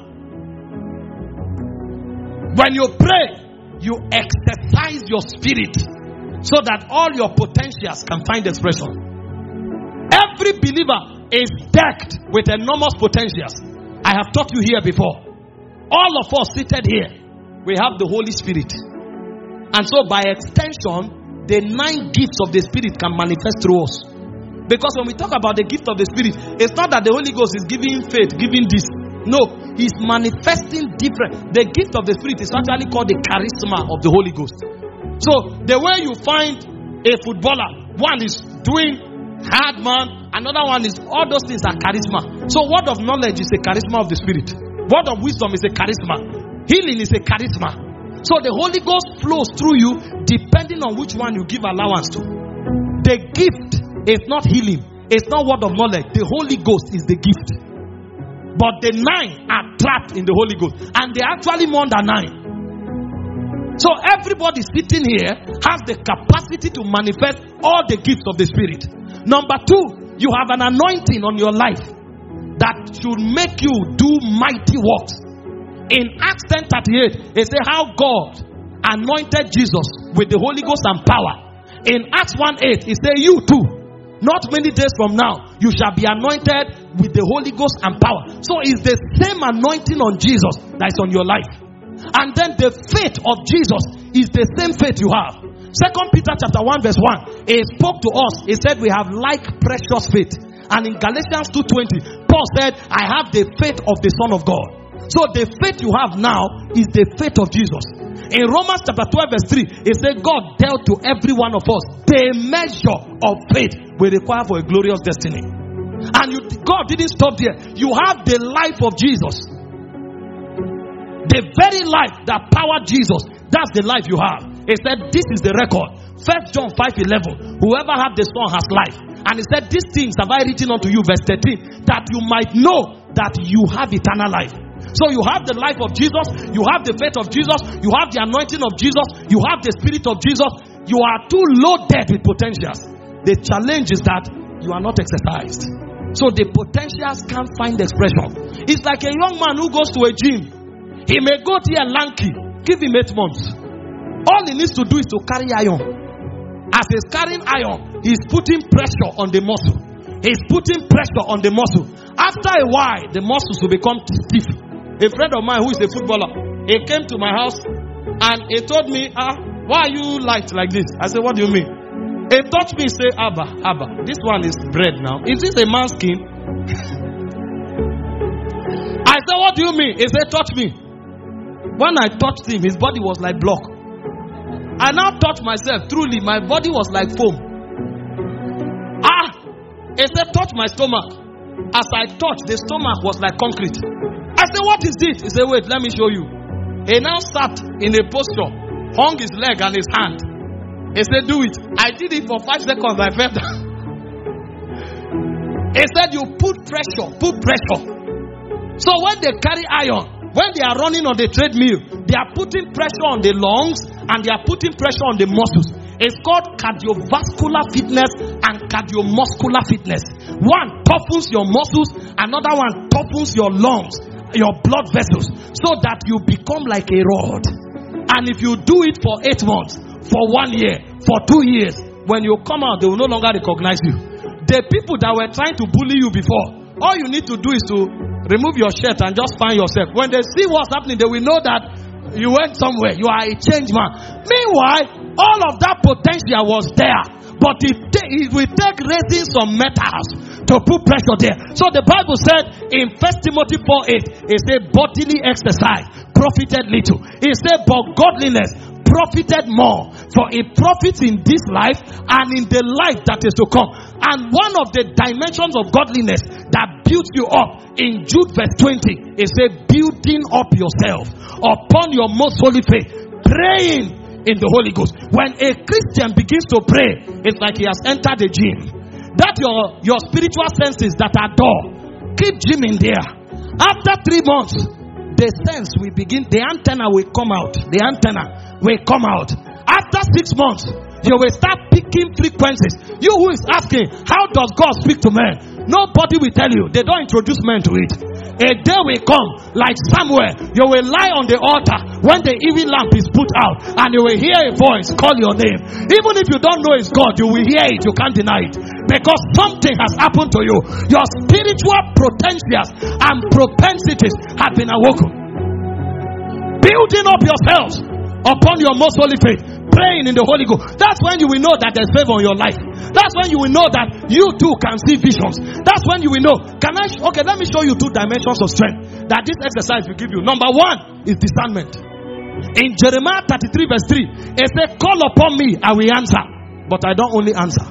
when you pray, you exercise your spirit so that all your potentials can find expression. Every believer is decked with enormous potentials. I have taught you here before. All of us seated here, we have the Holy Spirit. And so by extension, the nine gifts of the Spirit can manifest through us. Because when we talk about the gift of the Spirit, it's not that the Holy Ghost is giving faith, giving this. No, he's manifesting different. The gift of the Spirit is actually called the charisma of the Holy Ghost. So the way you find a footballer, one is doing hard man, another one is, all those things are charisma. So word of knowledge is a charisma of the Spirit. Word of wisdom is a charisma. Healing is a charisma. So the Holy Ghost flows through you depending on which one you give allowance to. The gift is not healing. It's not word of knowledge. The Holy Ghost is the gift. But the nine are trapped in the Holy Ghost. And they're actually more than nine. So everybody sitting here has the capacity to manifest all the gifts of the Spirit. Number two, you have an anointing on your life that should make you do mighty works. In Acts ten thirty-eight, it says how God anointed Jesus with the Holy Ghost and power. In Acts one eight, it says you too, not many days from now, you shall be anointed with the Holy Ghost and power. So it's the same anointing on Jesus that is on your life. And then the faith of Jesus is the same faith you have. Second Peter chapter one verse one, it spoke to us. It said we have like precious faith. And in Galatians two twenty, Paul said, I have the faith of the Son of God. So the faith you have now is the faith of Jesus. In Romans chapter twelve verse three, it said God dealt to every one of us the measure of faith we require for a glorious destiny. And you, God didn't stop there. You have the life of Jesus. The very life that powered Jesus, that's the life you have. He said this is the record. First John five eleven, whoever had the Son has life. And he said these things have I written unto you, verse thirteen, that you might know that you have eternal life. So you have the life of Jesus, you have the faith of Jesus, you have the anointing of Jesus, you have the Spirit of Jesus. You are too loaded with potentials. The challenge is that you are not exercised. So the potentials can't find expression. It's like a young man who goes to a gym. He may go there lanky, give him eight months. All he needs to do is to carry iron. As he's carrying iron, he's putting pressure on the muscle. He's putting pressure on the muscle. After a while, the muscles will become stiff. A friend of mine who is a footballer, he came to my house and he told me, ah, why are you light like this? I said, what do you mean? He touched me and said, Abba, Abba, this one is bread now. Is this a man's skin? I said, what do you mean? He said, touch me. When I touched him, his body was like block. I now touched myself. Truly, my body was like foam. Ah! He said, touch my stomach. As I touched, the stomach was like concrete. I said, what is this? He said, wait, let me show you. He now sat in a posture, hung his leg and his hand. He said, do it. I did it for five seconds. I felt that. He said, you put pressure, put pressure. So when they carry iron, when they are running on the treadmill, they are putting pressure on the lungs and they are putting pressure on the muscles. It's called cardiovascular fitness and cardiomuscular fitness. One toughens your muscles, another one toughens your lungs, your blood vessels, so that you become like a rod. And if you do it for eight months, for one year, for two years, when you come out, they will no longer recognize you. The people that were trying to bully you before, all you need to do is to remove your shirt and just find yourself. When they see what's happening, they will know that you went somewhere. You are a changed man. Meanwhile, all of that potential was there, but it, it will take raising some metals to put pressure there. So the Bible said in First Timothy four eight, it said bodily exercise profited little. It said but godliness profited more, for it profits in this life and in the life that is to come. And one of the dimensions of godliness that builds you up, in Jude verse twenty, it says building up yourself upon your most holy faith, praying in the Holy Ghost. When a Christian begins to pray, it's like he has entered the gym. That your, your spiritual senses that are dull, keep gymming there. After three months, the sense will begin, the antenna will come out. The antenna will come out. After six months, you will start picking frequencies. You who is asking, how does God speak to men? Nobody will tell you. They don't introduce men to it. A day will come, like Samuel, you will lie on the altar when the evil lamp is put out, and you will hear a voice call your name. Even if you don't know it's God, you will hear it. You can't deny it, because something has happened to you. Your spiritual potentials and propensities have been awoken. Building up yourselves upon your most holy faith, praying in the Holy Ghost. That's when you will know that there's favor in your life. That's when you will know that you too can see visions. That's when you will know. Can I? Okay, let me show you two dimensions of strength that this exercise will give you. Number one is discernment. In Jeremiah thirty-three verse three, it says, "Call upon me, I will answer." But I don't only answer.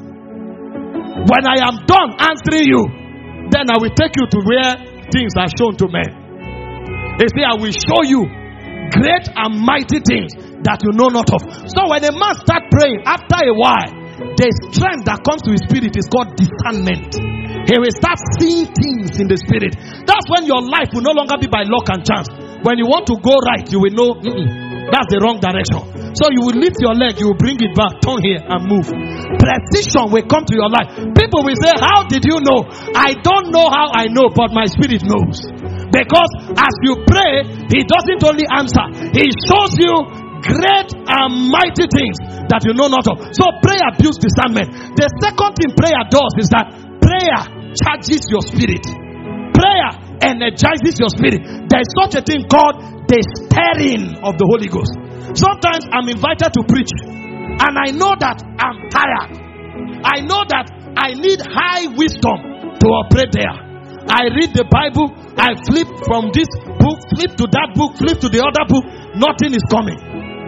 When I am done answering you, then I will take you to where things are shown to men. They say, "I will show you great and mighty things that you know not of." So when a man starts praying, after a while, the strength that comes to his spirit is called discernment. He will start seeing things in the spirit. That's when your life will no longer be by luck and chance. When you want to go right, you will know that's the wrong direction. So you will lift your leg, you will bring it back, turn here and move. Precision will come to your life. People will say, "How did you know?" I don't know how I know, but my spirit knows. Because as you pray, he doesn't only answer, he shows you great and mighty things that you know not of. So prayer builds discernment. The second thing prayer does is that prayer charges your spirit. Prayer energizes your spirit. There is such a thing called the stirring of the Holy Ghost. Sometimes I'm invited to preach, and I know that I'm tired. I know that I need high wisdom to operate there. I read the Bible, I flip from this book, flip to that book, flip to the other book. Nothing is coming.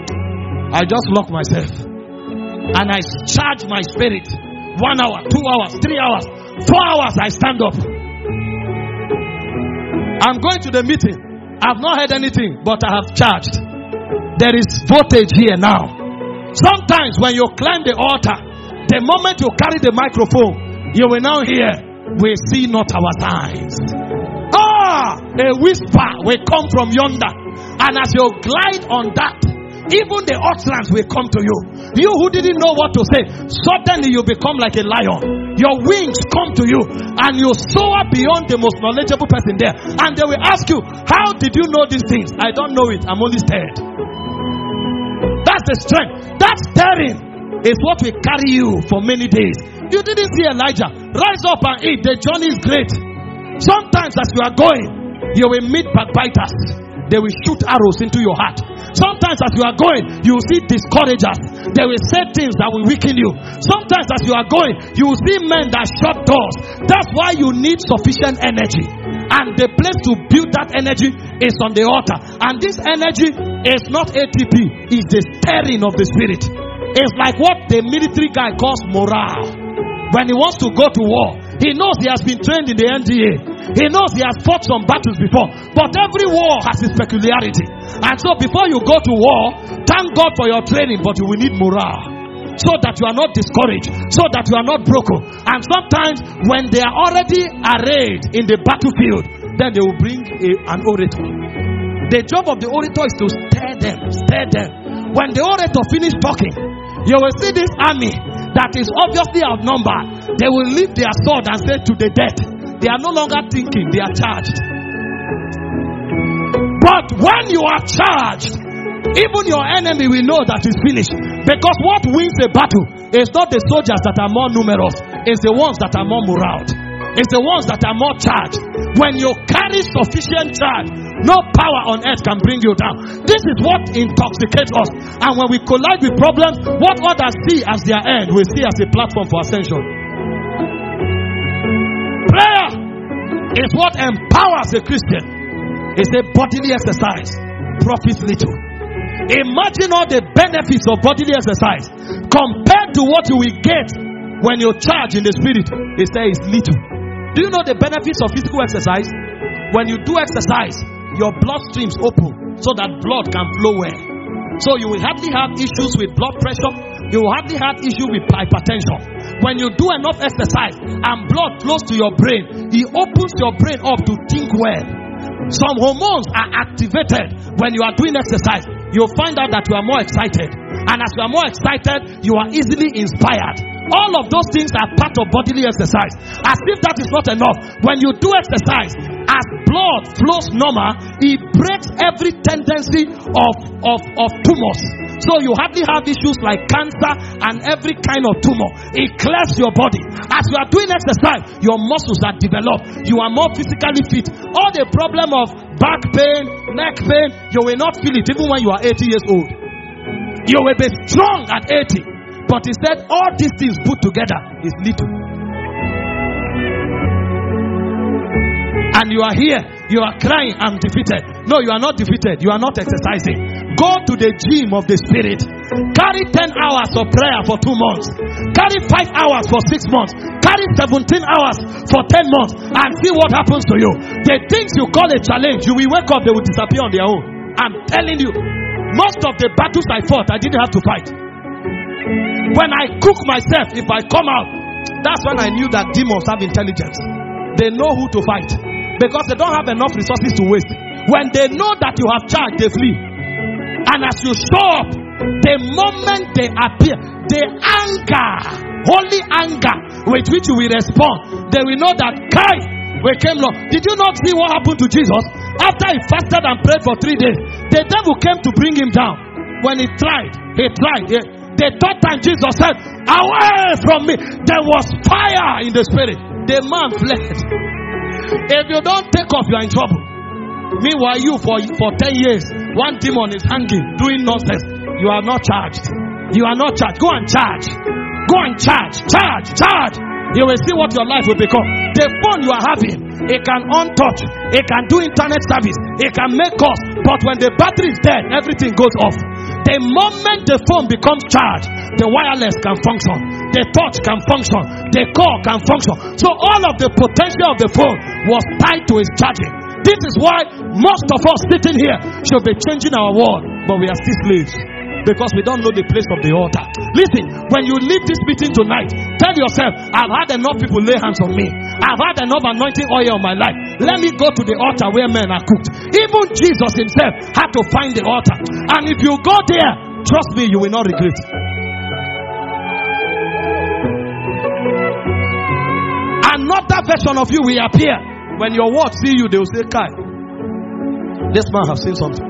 I just lock myself and I charge my spirit. One hour, two hours, three hours, four hours I stand up. I'm going to the meeting. I've not heard anything, but I have charged. There is voltage here now. Sometimes when you climb the altar, the moment you carry the microphone, you will now hear, "We see not our signs." Ah, a whisper will come from yonder, and as you glide on that, even the utterance will come to you. You who didn't know what to say, suddenly you become like a lion. Your wings come to you and you soar beyond the most knowledgeable person there. And they will ask you, "How did you know these things?" "I don't know it. I'm only stirred." That's the strength. That stirring is what will carry you for many days. You didn't see Elijah. Rise up and eat. The journey is great. Sometimes as you are going, you will meet backbiters. They will shoot arrows into your heart. Sometimes as you are going, you will see discouragers. They will say things that will weaken you. Sometimes as you are going, you will see men that shut doors. That's why you need sufficient energy. And the place to build that energy is on the altar. And this energy is not A T P. It's the stirring of the spirit. It's like what the military guy calls morale. When he wants to go to war, he knows he has been trained in the N D A. He knows he has fought some battles before. But every war has its peculiarity. And so before you go to war, thank God for your training, but you will need morale. So that you are not discouraged. So that you are not broken. And sometimes when they are already arrayed in the battlefield, then they will bring a, an orator. The job of the orator is to stir them. Stir them. When the orator finishes talking, you will see this army that is obviously outnumbered. They will lift their sword and say to the dead. They are no longer thinking, they are charged. But when you are charged, even your enemy will know that it's finished. Because what wins a battle is not the soldiers that are more numerous, it's the ones that are more morale. It's the ones that are more charged. When you carry sufficient charge, no power on earth can bring you down. This is what intoxicates us. And when we collide with problems, what others see as their end, we see as a platform for ascension. Prayer is what empowers a Christian. It's a bodily exercise. Profits little. Imagine all the benefits of bodily exercise compared to what you will get when you charge in the spirit. It says it's little. Do you know the benefits of physical exercise? When you do exercise, your blood streams open so that blood can flow well. So you will hardly have issues with blood pressure. You will hardly have issues with hypertension. When you do enough exercise and blood flows to your brain, it opens your brain up to think well. Some hormones are activated when you are doing exercise. You'll find out that you are more excited. And as you are more excited, you are easily inspired. All of those things are part of bodily exercise. As if that is not enough, when you do exercise, as blood flows normal, it breaks every tendency of, of, of tumors. So you hardly have issues like cancer and every kind of tumor. It clears your body. As you are doing exercise, your muscles are developed. You are more physically fit. All the problem of back pain, neck pain, you will not feel it even when you are eighty years old. You will be strong at eighty. But he said all these things put together is little. And you are here, you are crying, I'm defeated. No, you are not defeated. You are not exercising. Go to the gym of the spirit. Carry ten hours of prayer for two months. Carry five hours for six months. Carry seventeen hours for ten months and see what happens to you. The things you call a challenge, you will wake up, they will disappear on their own. I'm telling you, most of the battles I fought, I didn't have to fight. When I cook myself, if I come out, that's when I knew that demons have intelligence. They know who to fight because they don't have enough resources to waste. When they know that you have charge, they flee. And as you show up, the moment they appear, the anger, holy anger with which you will respond, they will know that Kai, we came long. Did you not see what happened to Jesus? After he fasted and prayed for three days, the devil came to bring him down. When he tried, he tried. He, the third time Jesus said, away from me. There was fire in the spirit. The man fled. If you don't take off, you are in trouble. Meanwhile, you for, for ten years, one demon is hanging, doing nonsense. You are not charged. You are not charged. Go and charge. Go and charge. Charge. Charge. You will see what your life will become. The phone you are having, it can untouch. It can do internet service. It can make calls. But when the battery is dead, everything goes off. The moment the phone becomes charged, the wireless can function, the touch can function, the call can function. So all of the potential of the phone was tied to its charging. This is why most of us sitting here should be changing our world, but we are still slaves because we don't know the place of the altar. Listen, when you leave this meeting tonight, tell yourself, I've had enough people lay hands on me. I've had enough anointing oil on my life. Let me go to the altar where men are cooked. Even Jesus himself had to find the altar. And if you go there, trust me, you will not regret. Another version of you will appear. When your words see you, they will say, Kai, this man has seen something.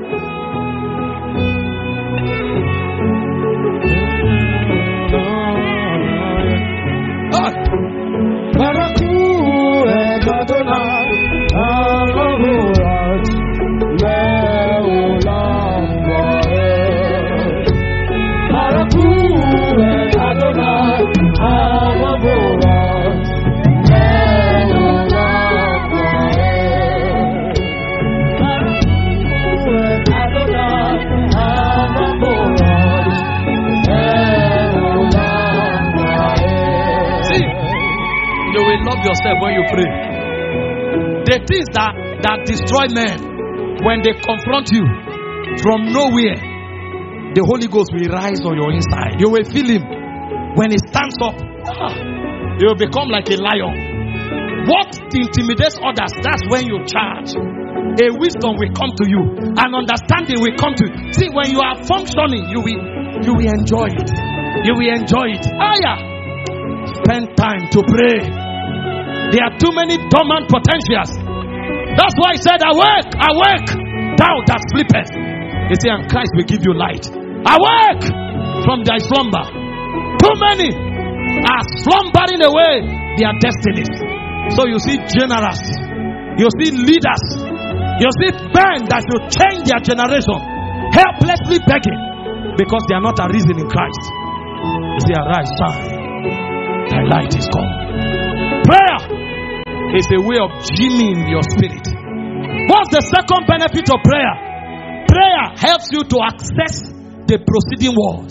Yourself when you pray. The things that, that destroy men, when they confront you from nowhere, the Holy Ghost will rise on your inside. You will feel him. When he stands up, you will become like a lion. What intimidates others, that's when you charge. A wisdom will come to you. An understanding will come to you. See, when you are functioning, you will, you will enjoy it. You will enjoy it. Ah, yeah. Spend time to pray. There are too many dormant potentials. That's why he said, awake, awake, thou that sleepest. He said, and Christ will give you light. Awake from thy slumber. Too many are slumbering away their destinies. So you see generals, you see leaders, you see men that will change their generation, helplessly begging because they are not arisen in Christ. You say, arise, shine, thy light is come. Prayer is a way of gymming your spirit. What's the second benefit of prayer? Prayer helps you to access the proceeding world.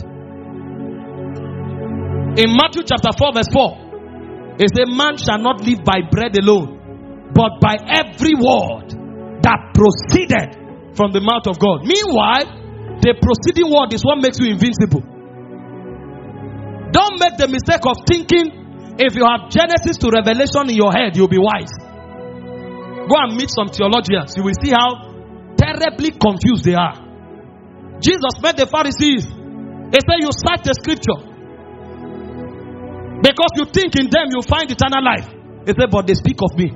In Matthew chapter four verse four, it says, man shall not live by bread alone, but by every word that proceeded from the mouth of God. Meanwhile, The proceeding word is what makes you invincible. Don't make the mistake of thinking if you have Genesis to Revelation in your head, you'll be wise. Go and meet some theologians. You will see how terribly confused they are. Jesus met the Pharisees. He said, you search the scripture because you think in them you find eternal life. He said, but they speak of me.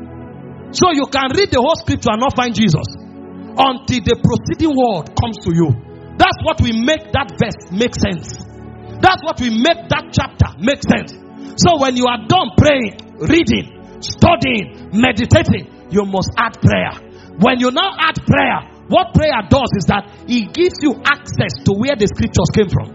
So you can read the whole scripture and not find Jesus until the proceeding word comes to you. That's what we make that verse make sense. That's what we make that chapter make sense. So when you are done praying, reading, studying, meditating, you must add prayer. When you now add prayer, what prayer does is that it gives you access to where the scriptures came from.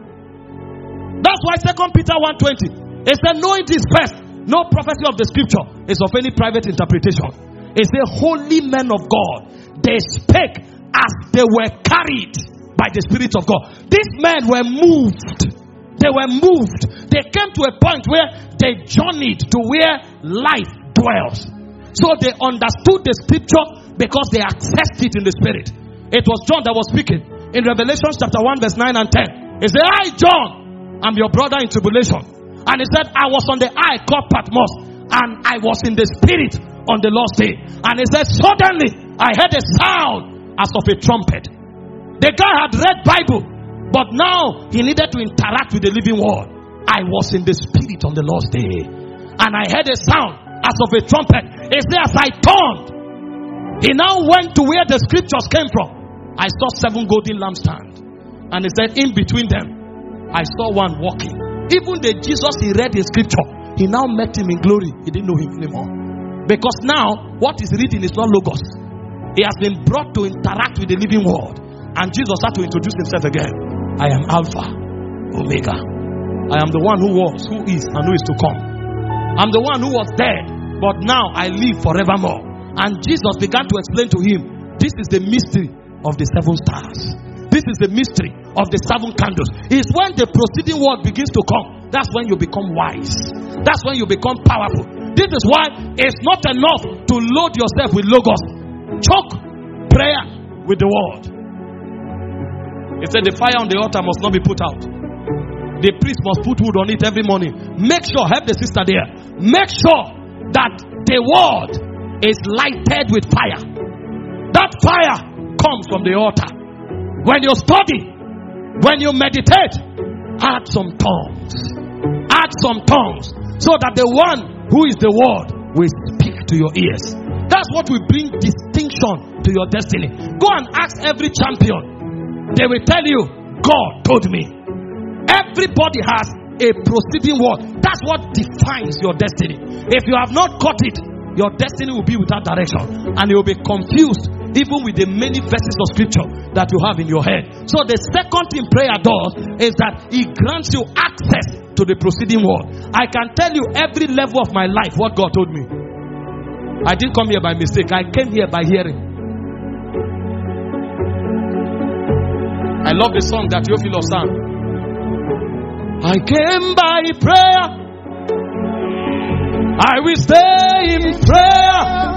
That's why Second Peter one twenty, it said, knowing this first, no prophecy of the scripture is of any private interpretation. It said, holy men of God, they spake as they were carried by the Spirit of God. These men were moved. They were moved. They came to a point where they journeyed to where life dwells. So they understood the scripture because they accessed it in the spirit. It was John that was speaking in Revelation chapter one verse nine and ten. He said, I John am your brother in tribulation. And he said, I was on the isle called Patmos, and I was in the spirit on the last day. And he said, suddenly I heard a sound as of a trumpet. The guy had read Bible, but now he needed to interact with the living word. I was in the spirit on the last day, and I heard a sound as of a trumpet. It says, as I turned, he now went to where the scriptures came from. I saw seven golden lampstands, and he said, in between them, I saw one walking. Even the Jesus he read in scripture, he now met him in glory. He didn't know him anymore, because now what he's reading is not logos. He has been brought to interact with the living word, and Jesus had to introduce himself again. I am Alpha, Omega. I am the one who was, who is, and who is to come. I'm the one who was dead, but now I live forevermore. And Jesus began to explain to him, this is the mystery of the seven stars. This is the mystery of the seven candles. It's when the proceeding word begins to come, that's when you become wise. That's when you become powerful. This is why it's not enough to load yourself with logos. Choke prayer with the word. He said the fire on the altar must not be put out. The priest must put wood on it every morning. Make sure, help the sister there, make sure that the word is lighted with fire. That fire comes from the altar. When you study, when you meditate, add some tongues. Add some tongues so that the one who is the word will speak to your ears. That's what will bring distinction to your destiny. Go and ask every champion. They will tell you, God told me. Everybody has a proceeding word. That's what defines your destiny. If you have not got it, your destiny will be without direction, and you will be confused even with the many verses of scripture that you have in your head. So the second thing prayer does is that it grants you access to the proceeding word. I can tell you every level of my life what God told me. I didn't come here by mistake. I came here by hearing. I love the song that Theophilus sang. I came by prayer. I will stay in prayer.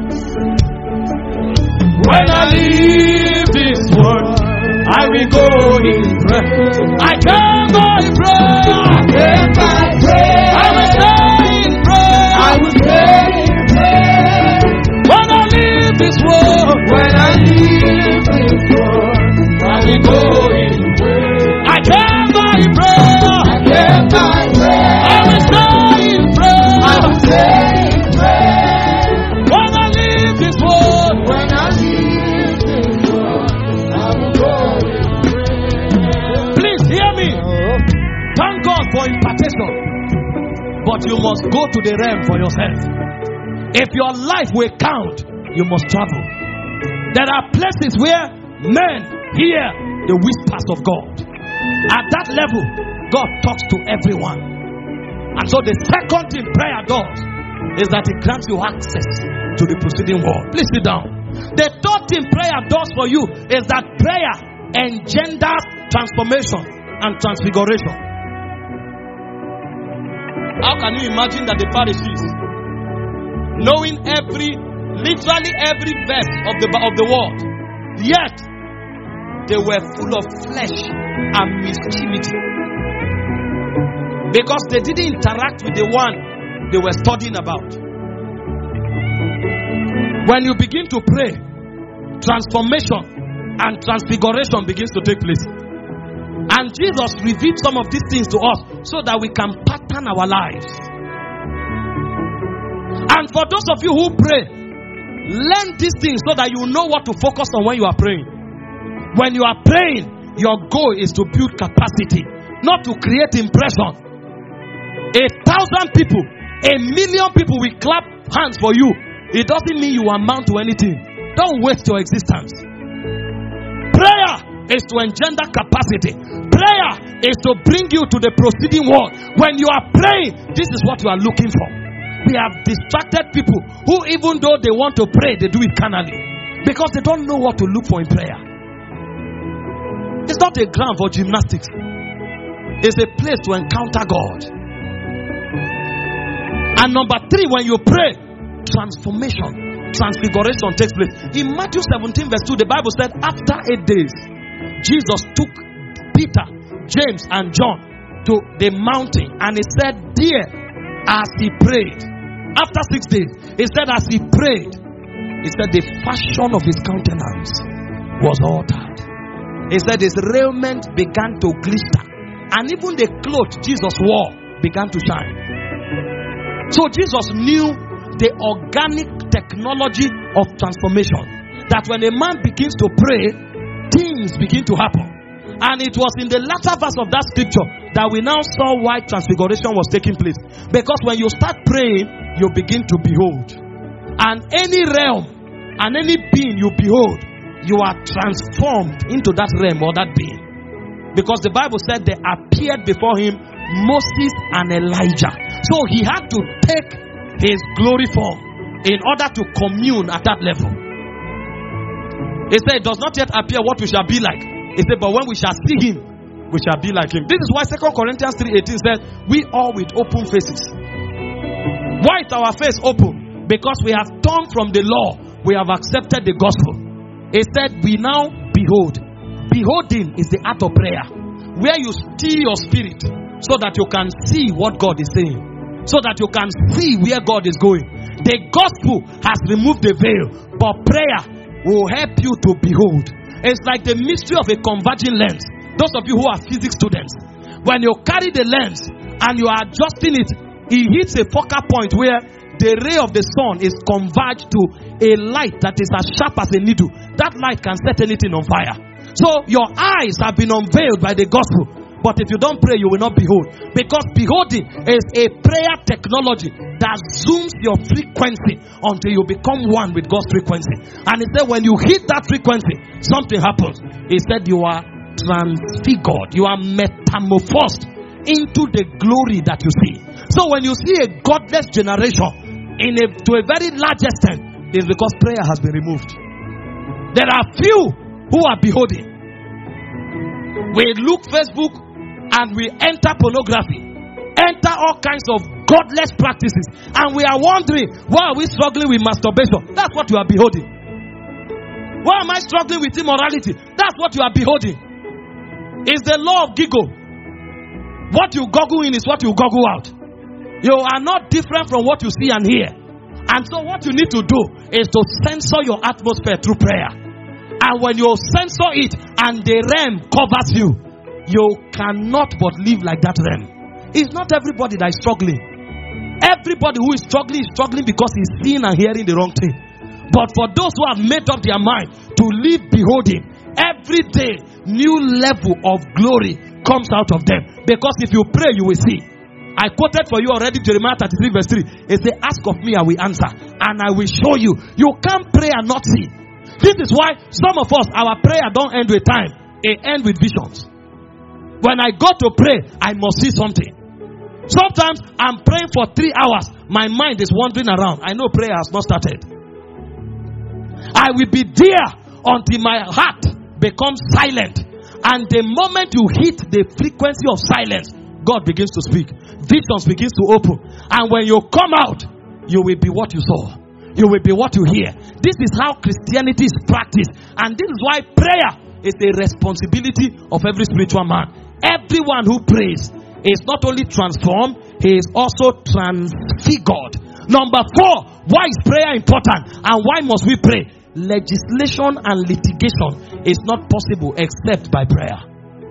When I leave this world, I will go in prayer. I came by prayer. I came by prayer. I will stay in prayer. I will stay in prayer. When I leave this world, when I leave this world, I will go in prayer. I came by prayer. I came by prayer. I will stay in prayer. I will stay in prayer. When I leave this world, when I leave this world, I will go in prayer. Please hear me. Thank God for impartation, but you must go to the realm for yourself. If your life will count, you must travel. There are places where men hear the whispers of God. At that level, God talks to everyone. And so the second thing prayer does is that it grants you access to the proceeding word. Please sit down. The third thing prayer does for you is that prayer engenders transformation and transfiguration. How can you imagine that the Pharisees, knowing every, literally every verse of the of the word, yet they were full of flesh and mischievity. Because they didn't interact with the one they were studying about. When you begin to pray, transformation and transfiguration begins to take place. And Jesus revealed some of these things to us so that we can pattern our lives. And for those of you who pray, learn these things so that you know what to focus on when you are praying. When you are praying, your goal is to build capacity, not to create impression. A thousand people, a million people will clap hands for you. It doesn't mean you amount to anything. Don't waste your existence. Prayer is to engender capacity. Prayer is to bring you to the proceeding world. When you are praying, this is what you are looking for. We have distracted people who, even though they want to pray, they do it carnally because they don't know what to look for in prayer. It's not a ground for gymnastics. It's a place to encounter God. And number three, when you pray, transformation, transfiguration takes place. In Matthew seventeen verse two, the Bible said, after eight days, Jesus took Peter, James, and John to the mountain, and he said, there, as he prayed, after six days, he said, as he prayed, he said, the fashion of his countenance was altered. He said, his raiment began to glister, and even the clothes Jesus wore began to shine. So Jesus knew the organic technology of transformation, that when a man begins to pray, things begin to happen. And it was in the latter verse of that scripture that we now saw why transfiguration was taking place. Because when you start praying, you begin to behold. And any realm and any being you behold, you are transformed into that realm or that being. Because the Bible said they appeared before him Moses and Elijah. So he had to take his glory form in order to commune at that level. He said, it does not yet appear what we shall be like. He said, but when we shall see him, we shall be like him. This is why Second Corinthians three eighteen says, we all with open faces. Why is our face open? Because we have turned from the law. We have accepted the gospel. He said, we now behold. Beholding is the art of prayer, where you still your spirit so that you can see what God is saying, so that you can see where God is going. The gospel has removed the veil, but prayer will help you to behold. It's like the mystery of a converging lens. Those of you who are physics students, when you carry the lens and you are adjusting it, it hits a focal point where the ray of the sun is converged to a light that is as sharp as a needle. That light can set anything on fire. So your eyes have been unveiled by the gospel. But if you don't pray, you will not behold. Because beholding is a prayer technology that zooms your frequency until you become one with God's frequency. And he said, when you hit that frequency, something happens. He said, you are transfigured. You are metamorphosed into the glory that you see. So when you see a godless generation in a, to a very large extent, it's because prayer has been removed. There are few who are beholding. We look Facebook and we enter pornography, enter all kinds of godless practices, and we are wondering, why are we struggling with masturbation? That's what you are beholding. Why am I struggling with immorality? That's what you are beholding. It's the law of giggle. What you goggle in is what you goggle out. You are not different from what you see and hear. And so what you need to do is to censor your atmosphere through prayer. And when you censor it and the realm covers you, you cannot but live like that realm. It's not everybody that is struggling. Everybody who is struggling is struggling because he's seeing and hearing the wrong thing. But for those who have made up their mind to live beholding, every day new level of glory comes out of them. Because if you pray, you will see. I quoted for you already Jeremiah thirty-three verse three. It says, ask of me, I will answer, and I will show you. You can't pray and not see. This is why some of us, our prayer don't end with time. It ends with visions. When I go to pray, I must see something. Sometimes I'm praying for three hours. My mind is wandering around. I know prayer has not started. I will be there until my heart becomes silent. And the moment you hit the frequency of silence, God begins to speak. Visions begins to open. And when you come out, you will be what you saw. You will be what you hear. This is how Christianity is practiced. And this is why prayer is a responsibility of every spiritual man. Everyone who prays is not only transformed, he is also transfigured. Number four, why is prayer important and why must we pray? Legislation and litigation is not possible except by prayer.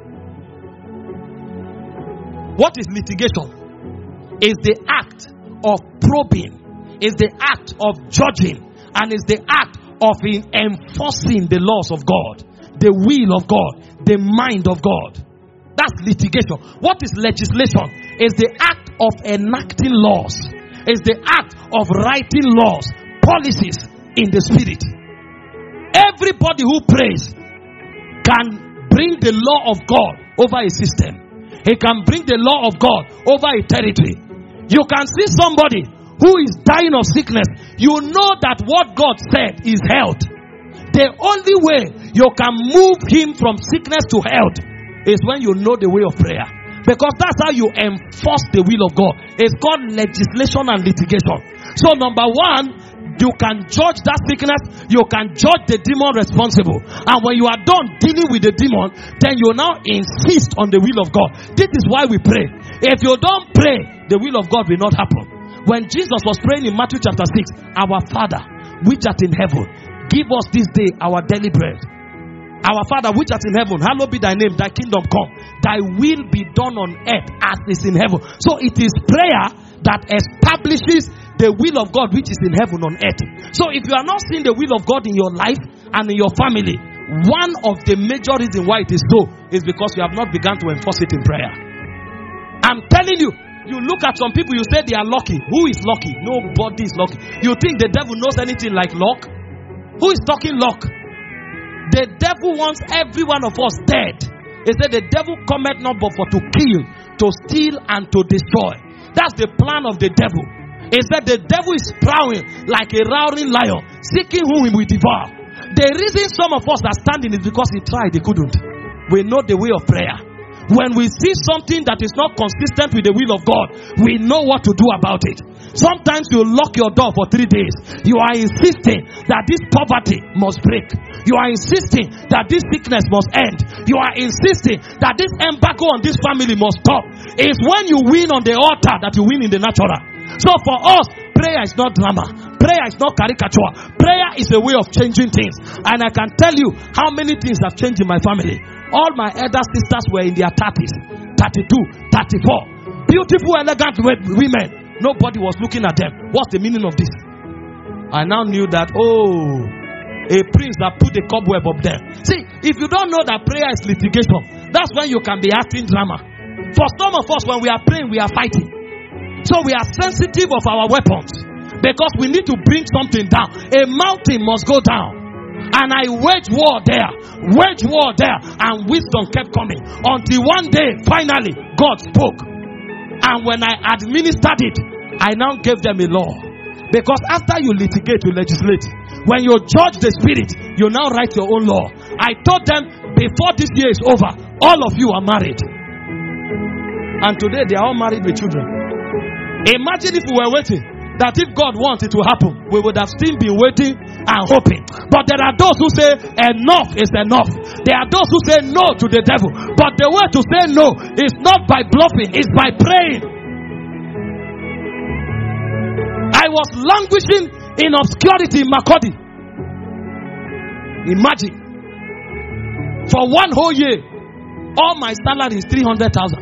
What is litigation? Is the act of probing, is the act of judging, and is the act of enforcing the laws of God, the will of God, the mind of God. That's litigation. What is legislation? Is the act of enacting laws. Is the act of writing laws, policies in the spirit. Everybody who prays can bring the law of God over a system. He can bring the law of God over a territory. You can see somebody who is dying of sickness. You know that what God said is health. The only way you can move him from sickness to health is when you know the way of prayer. Because that's how you enforce the will of God. It's called legislation and litigation. So number one, you can judge that sickness. You can judge the demon responsible. And when you are done dealing with the demon, then you now insist on the will of God. This is why we pray. If you don't pray, the will of God will not happen. When Jesus was praying in Matthew chapter six, our Father, which art in heaven, give us this day our daily bread. Our Father, which art in heaven, hallowed be thy name, thy kingdom come. Thy will be done on earth as is in heaven. So it is prayer that establishes the will of God which is in heaven on earth. So if you are not seeing the will of God in your life and in your family, one of the major reasons why it is so is because you have not begun to enforce it in prayer. I'm telling you, you look at some people, you say they are lucky. Who is lucky? Nobody is lucky. You think the devil knows anything like luck? Who is talking luck? The devil wants every one of us dead. He said the devil cometh not but for to kill, to steal, and to destroy. That's the plan of the devil. He said the devil is prowling like a roaring lion, seeking whom he will devour. The reason some of us are standing is because he tried, he couldn't. We know the way of prayer. When we see something that is not consistent with the will of God, we know what to do about it. Sometimes you lock your door for three days. You are insisting that this poverty must break. You are insisting that this sickness must end. You are insisting that this embargo on this family must stop. It's when you win on the altar that you win in the natural. So for us, prayer is not drama. Prayer is not caricature. Prayer is a way of changing things. And I can tell you how many things have changed in my family. All my elder sisters were in their thirties, thirty-two, thirty-four. Beautiful, elegant women. Nobody was looking at them. What's the meaning of this? I now knew that, oh, a prince that put a cobweb up there. See, if you don't know that prayer is litigation, that's when you can be acting drama. For some of us, when we are praying, we are fighting. So we are sensitive of our weapons because we need to bring something down. A mountain must go down. And I waged war there, waged war there, and wisdom kept coming until one day, finally, God spoke. And when I administered it, I now gave them a law. Because after you litigate, you legislate. When you judge the spirit, you now write your own law. I told them, before this year is over, all of you are married. And today they are all married with children. Imagine if we were waiting, that if God wants it to happen, we would have still been waiting and hoping. But there are those who say enough is enough. There are those who say no to the devil. But the way to say no is not by bluffing, it's by praying. I was languishing in obscurity in Makodi. Imagine, for one whole year, all my salary is three hundred thousand.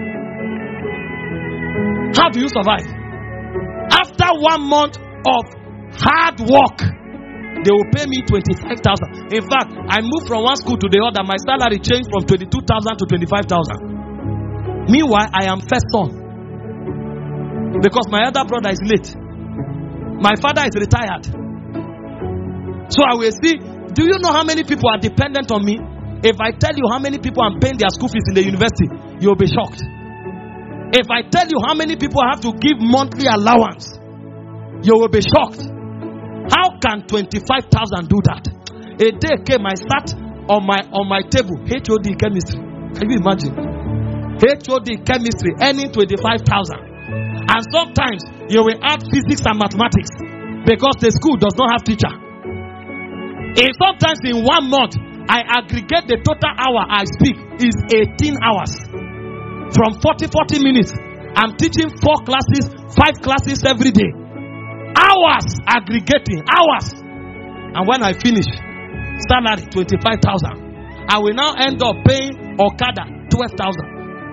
How do you survive? After one month of hard work, they will pay me twenty-five thousand. In fact, I moved from one school to the other. My salary changed from twenty-two thousand to twenty-five thousand. Meanwhile, I am first son because my other brother is late. My father is retired. So I will see, do you know how many people are dependent on me? If I tell you how many people I'm paying their school fees in the university, you'll be shocked. If I tell you how many people have to give monthly allowance, you will be shocked. How can twenty-five thousand do that? A day came, I sat on my on my table, H O D chemistry. Can you imagine? H O D chemistry earning twenty-five thousand. And sometimes you will add physics and mathematics because the school does not have teacher. And sometimes in one month, I aggregate the total hour I speak is eighteen hours. From forty, forty minutes, I'm teaching four classes, five classes every day. Hours aggregating, hours. And when I finish, salary twenty-five thousand. I will now end up paying Okada twelve thousand.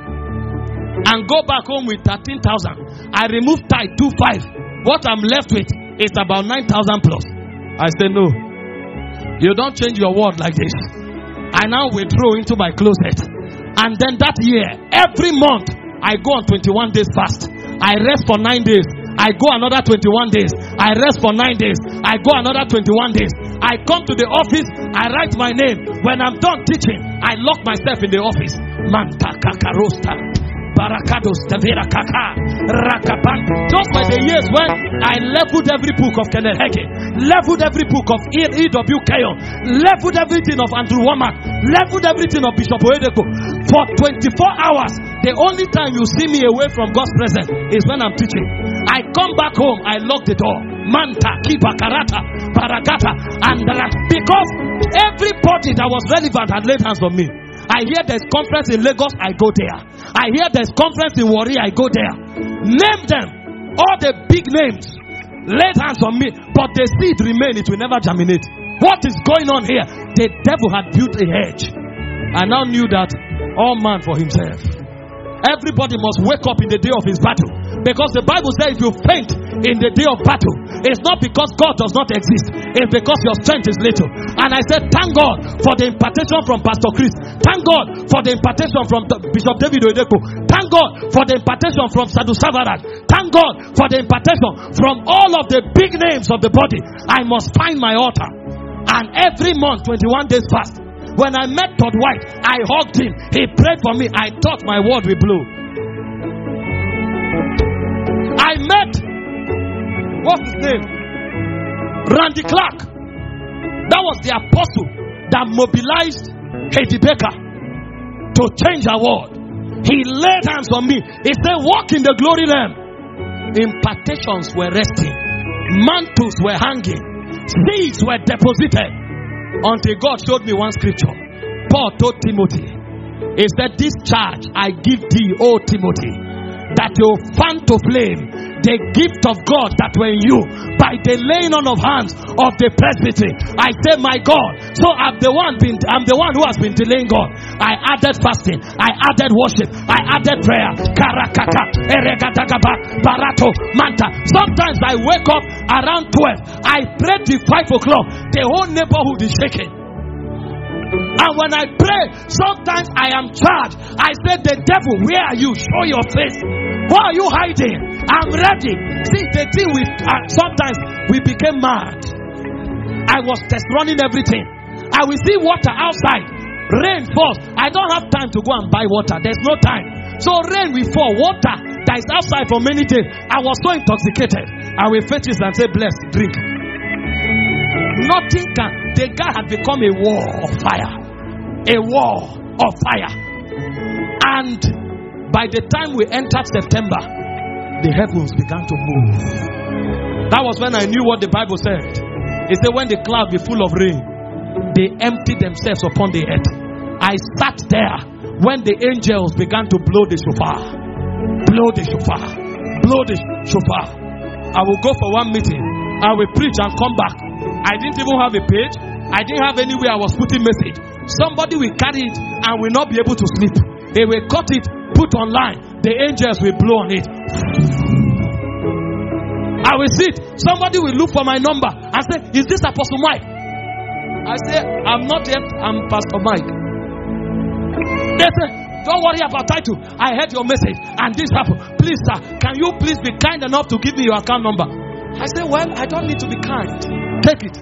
And go back home with thirteen thousand. I remove tithe two five. What I'm left with is about nine thousand plus. I say no. You don't change your word like this. I now withdraw into my closet. And then that year, every month, I go on twenty-one days fast. I rest for nine days. I go another twenty-one days. I rest for nine days. I go another twenty-one days. I come to the office. I write my name. When I'm done teaching, I lock myself in the office. Manta kakarosta. Barakados, Tavera Kaka, Rakapan. Just by the years when I leveled every book of Kenneth Hagin, leveled every book of E W Keyon, leveled everything of Andrew Womack, leveled everything of Bishop Oedeko. For twenty-four hours, the only time you see me away from God's presence is when I'm teaching. I come back home, I lock the door. Manta, Kiba, Karata, Barakata, and because everybody that was relevant had laid hands on me. I hear there's conference in Lagos, I go there. I hear there's conference in Warri, I go there. Name them. All the big names. Laid hands on me. But the seed remain, it will never germinate. What is going on here? The devil had built a hedge. I now knew that all man for himself. Everybody must wake up in the day of his battle. Because the Bible says if you faint in the day of battle, it's not because God does not exist. It's because your strength is little. And I said, thank God for the impartation from Pastor Chris. Thank God for the impartation from Bishop David Oedeko. Thank God for the impartation from Sadhu Savarat. Thank God for the impartation from all of the big names of the body. I must find my altar. And every month, twenty-one days fast. When I met Todd White, I hugged him. He prayed for me. I thought my word will blow. I met, what's his name? Randy Clark. That was the apostle that mobilized Haiti Baker to change our world. He laid hands on me. He said, walk in the glory realm. Impartations were resting. Mantles were hanging. Seeds were deposited. Until God showed me one scripture. Paul told Timothy, he said, this charge I give thee, O Timothy, that you fan to flame the gift of God that were in you by the laying on of hands of the presbytery. I say, my God, so I'm the one been, I'm the one who has been delaying God. I added fasting, I added worship, I added prayer. Karakaka, Eregatagaba, Barato, Manta. Sometimes I wake up around twelve. I pray till five o'clock. The whole neighborhood is shaking. And when I pray, sometimes I am charged. I said, the devil, where are you? Show your face. Why are you hiding? I'm ready. See, the thing we uh, sometimes we became mad. I was test running everything. I will see water outside. Rain falls. I don't have time to go and buy water. There's no time. So rain will fall. Water that is outside for many days. I was so intoxicated. I will fetch it and say, bless, drink. Nothing can. The guy had become a wall of fire. A wall of fire. And by the time we entered September, the heavens began to move. That was when I knew what the Bible said. It said when the cloud be full of rain, they empty themselves upon the earth. I sat there when the angels began to blow the shofar. Blow the shofar. Blow the shofar. I will go for one meeting. I will preach and come back. I didn't even have a page. I didn't have anywhere I was putting message. Somebody will carry it and will not be able to sleep. They will cut it, put online. The angels will blow on it. I will sit. Somebody will look for my number and say, is this Apostle Mike? I say, I'm not yet. I'm Pastor Mike. They say, don't worry about title. I heard your message and this happened. Please, sir, can you please be kind enough to give me your account number? I say, well, I don't need to be kind. Take it.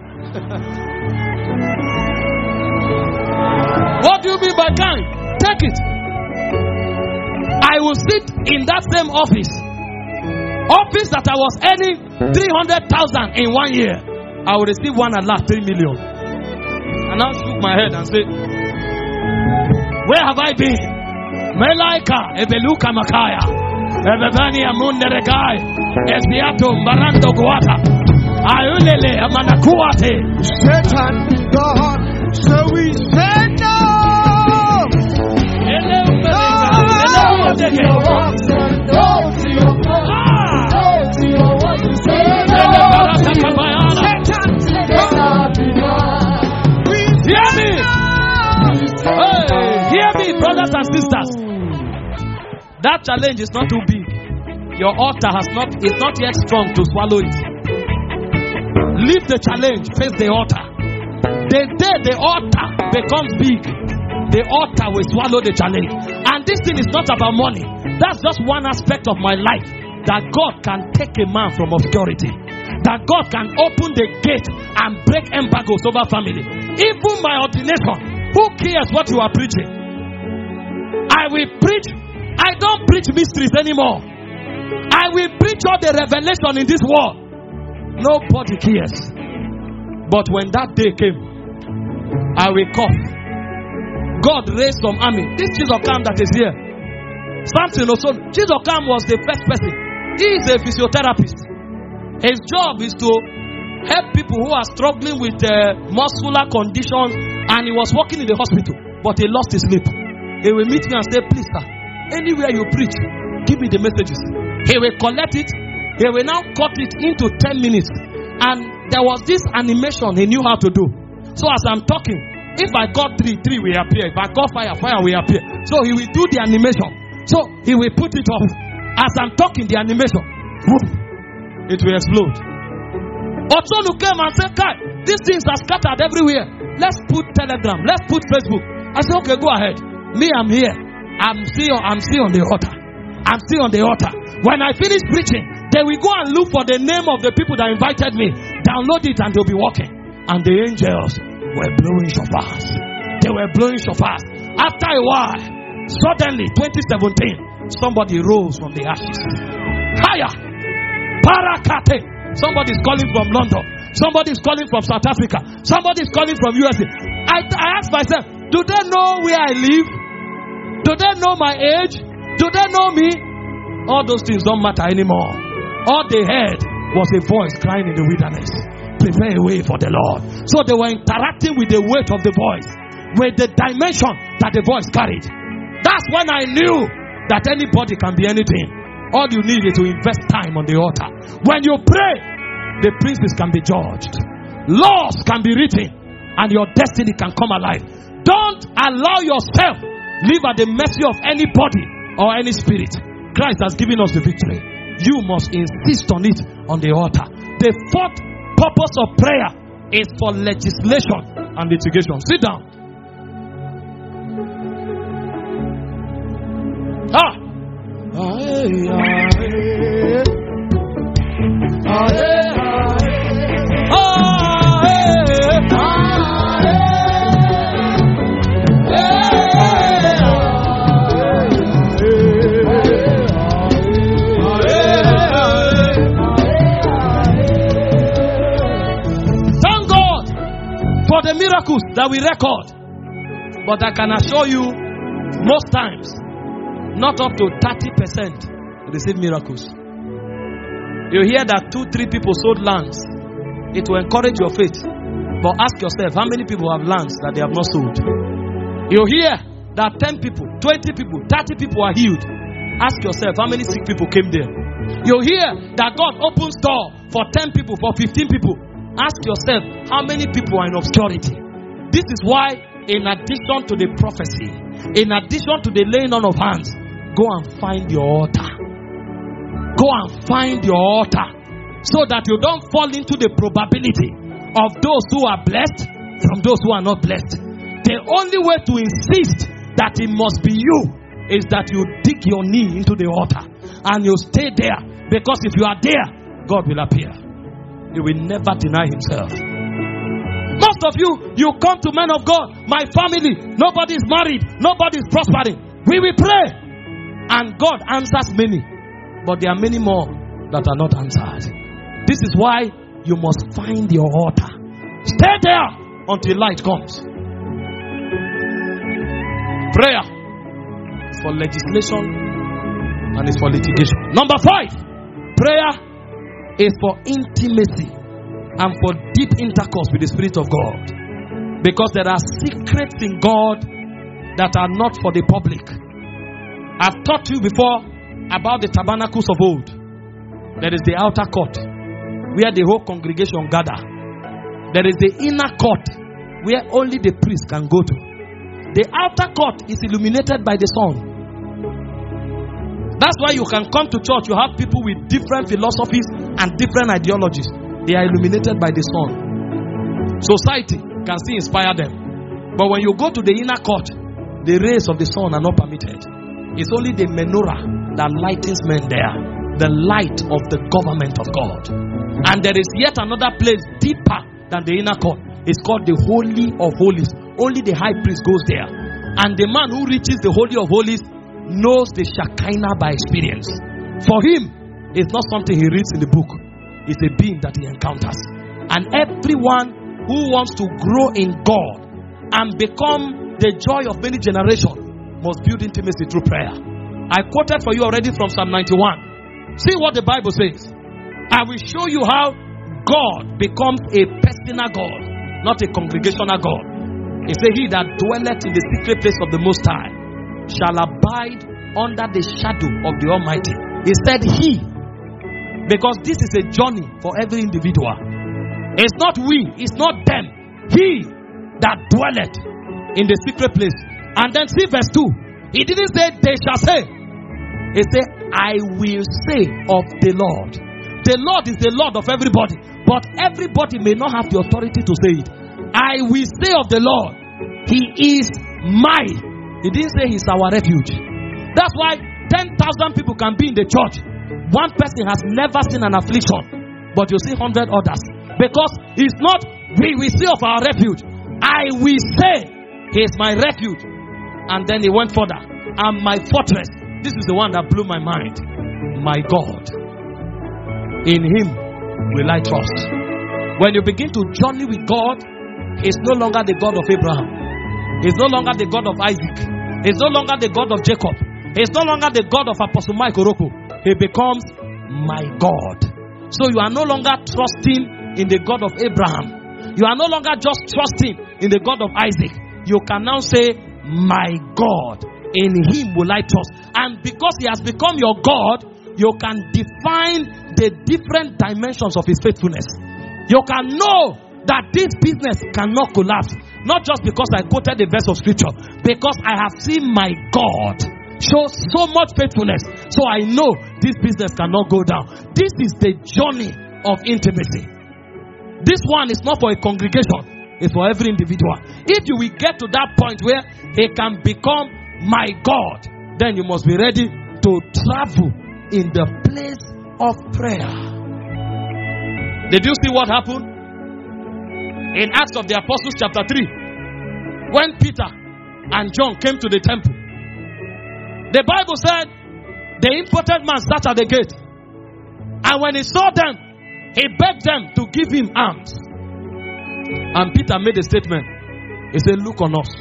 What do you mean by kind? Take it. I will sit in that same office. Office that I was earning three hundred thousand in one year. I will receive one at last three million. And I'll shook my head and say, where have I been? Melaika, Ebeluka Makaya, Ebebani Amunde Regai, Esiato Marando Guata, Ayulele Amanakuate. Satan be God, So we say no. No to your works and no to your plans. No to your what you say. No to your Satan. Hear me. Hey, hear me, brothers and sisters. That challenge is not too big. Your altar has not is not yet strong to swallow it. Leave the challenge, face the altar. The day the altar becomes big, the altar will swallow the challenge. And this thing is not about money. That's just one aspect of my life. That God can take a man from obscurity. That God can open the gate and break embargoes over family. Even my ordination, who cares what you are preaching? I will preach. I don't preach mysteries anymore. I will preach all the revelation in this world. Nobody cares. But when that day came, I will come. God raised some army. This Chizokam that is here, Samson also. Chizokam was the first person. He is a physiotherapist. His job is to help people who are struggling with uh, muscular conditions, and he was working in the hospital, but he lost his sleep. He will meet me and say, please sir, anywhere you preach, give me the messages. He will collect it. He will now cut it into ten minutes. And there was this animation he knew how to do. So as I'm talking, if I got three, three will appear. If I got fire, fire will appear. So he will do the animation. So he will put it off. As I'm talking, the animation, whoosh, it will explode. Otonu came and said, Kai, these things are scattered everywhere. Let's put Telegram. Let's put Facebook. I said, okay, go ahead. Me, I'm here. I'm still, I'm still on the altar. I'm still on the altar. When I finish preaching, they will go and look for the name of the people that invited me. Download it and they'll be walking. And the angels were blowing shofars. They were blowing shofars. After a while, suddenly, twenty seventeen, somebody rose from the ashes. Higher. Parakate. Somebody is calling from London. Somebody is calling from South Africa. Somebody is calling from U S A. I, I asked myself, do they know where I live? Do they know my age? Do they know me? All those things don't matter anymore. All they heard was a voice crying in the wilderness, prepare a way for the Lord. So they were interacting with the weight of the voice, with the dimension that the voice carried. That's when I knew that anybody can be anything. All you need is to invest time on the altar. When you pray, the princes can be judged, laws can be written, and your destiny can come alive. Don't allow yourself live at the mercy of anybody or any spirit. Christ has given us the victory. You must insist on it on the altar. The fourth purpose of prayer is for legislation and litigation. Sit down. Ah. The miracles that we record, but I can assure you, most times, not up to thirty percent receive miracles. You hear that two, three people sold lands, it will encourage your faith. But ask yourself, how many people have lands that they have not sold? You hear that ten people, twenty people, thirty people are healed. Ask yourself, how many sick people came there? You hear that God opens door for ten people, for fifteen people. Ask yourself, how many people are in obscurity? This is why, in addition to the prophecy, in addition to the laying on of hands, go and find your altar. Go and find your altar, so that you don't fall into the probability of those who are blessed from those who are not blessed. The only way to insist that it must be you is that you dig your knee into the altar and you stay there, because if you are there, God will appear. He will never deny himself. Most of you, you come to men of God, my family, nobody is married, nobody is prospering. We will pray, and God answers many, but there are many more that are not answered. This is why you must find your altar. Stay there until light comes. Prayer is for legislation and is for litigation. Number five, prayer is for intimacy and for deep intercourse with the Spirit of God. Because there are secrets in God that are not for the public. I've taught you before about the tabernacles of old. There is the outer court where the whole congregation gather. There is the inner court where only the priest can go to. The outer court is illuminated by the sun. That's why you can come to church. You have people with different philosophies and different ideologies. They are illuminated by the sun. Society can still inspire them. But when you go to the inner court, the rays of the sun are not permitted. It's only the menorah that lightens men there. The light of the government of God. And there is yet another place deeper than the inner court. It's called the Holy of Holies. Only the high priest goes there. And the man who reaches the Holy of Holies knows the Shekinah by experience. For him, it's not something he reads in the book. It's a being that he encounters. And everyone who wants to grow in God and become the joy of many generations must build intimacy through prayer. I quoted for you already from Psalm ninety-one. See what the Bible says. I will show you how God becomes a personal God, not a congregational God. He said, he that dwelleth in the secret place of the Most High shall abide under the shadow of the Almighty. He said he, because this is a journey for every individual. It's not we, it's not them. He that dwelleth in the secret place. And then see verse two. He didn't say they shall say. He said, I will say of the Lord. The Lord is the Lord of everybody, but everybody may not have the authority to say it. I will say of the Lord, he is my. He didn't say he's our refuge. That's why ten thousand people can be in the church. One person has never seen an affliction, but you see one hundred others. Because it's not we will say of our refuge. I will say he is my refuge. And then he went further. And my fortress. This is the one that blew my mind. My God. In him will I trust. When you begin to journey with God, it's no longer the God of Abraham. It's no longer the God of Isaac. It's no longer the God of Jacob. It's no longer the God of Apostle Mike Oroko. He becomes my God. So you are no longer trusting in the God of Abraham. You are no longer just trusting in the God of Isaac. You can now say, my God, in him will I trust. And because he has become your God, you can define the different dimensions of his faithfulness. You can know that this business cannot collapse. Not just because I quoted the verse of scripture, because I have seen my God show so much faithfulness. So I know this business cannot go down. This is the journey of intimacy. This one is not for a congregation. It's for every individual. If you will get to that point where he can become my God, then you must be ready to travel in the place of prayer. Did you see what happened in Acts of the Apostles chapter three? When Peter and John came to the temple, the Bible said the impotent man sat at the gate, and when he saw them, he begged them to give him alms. And Peter made a statement. He said, look on us.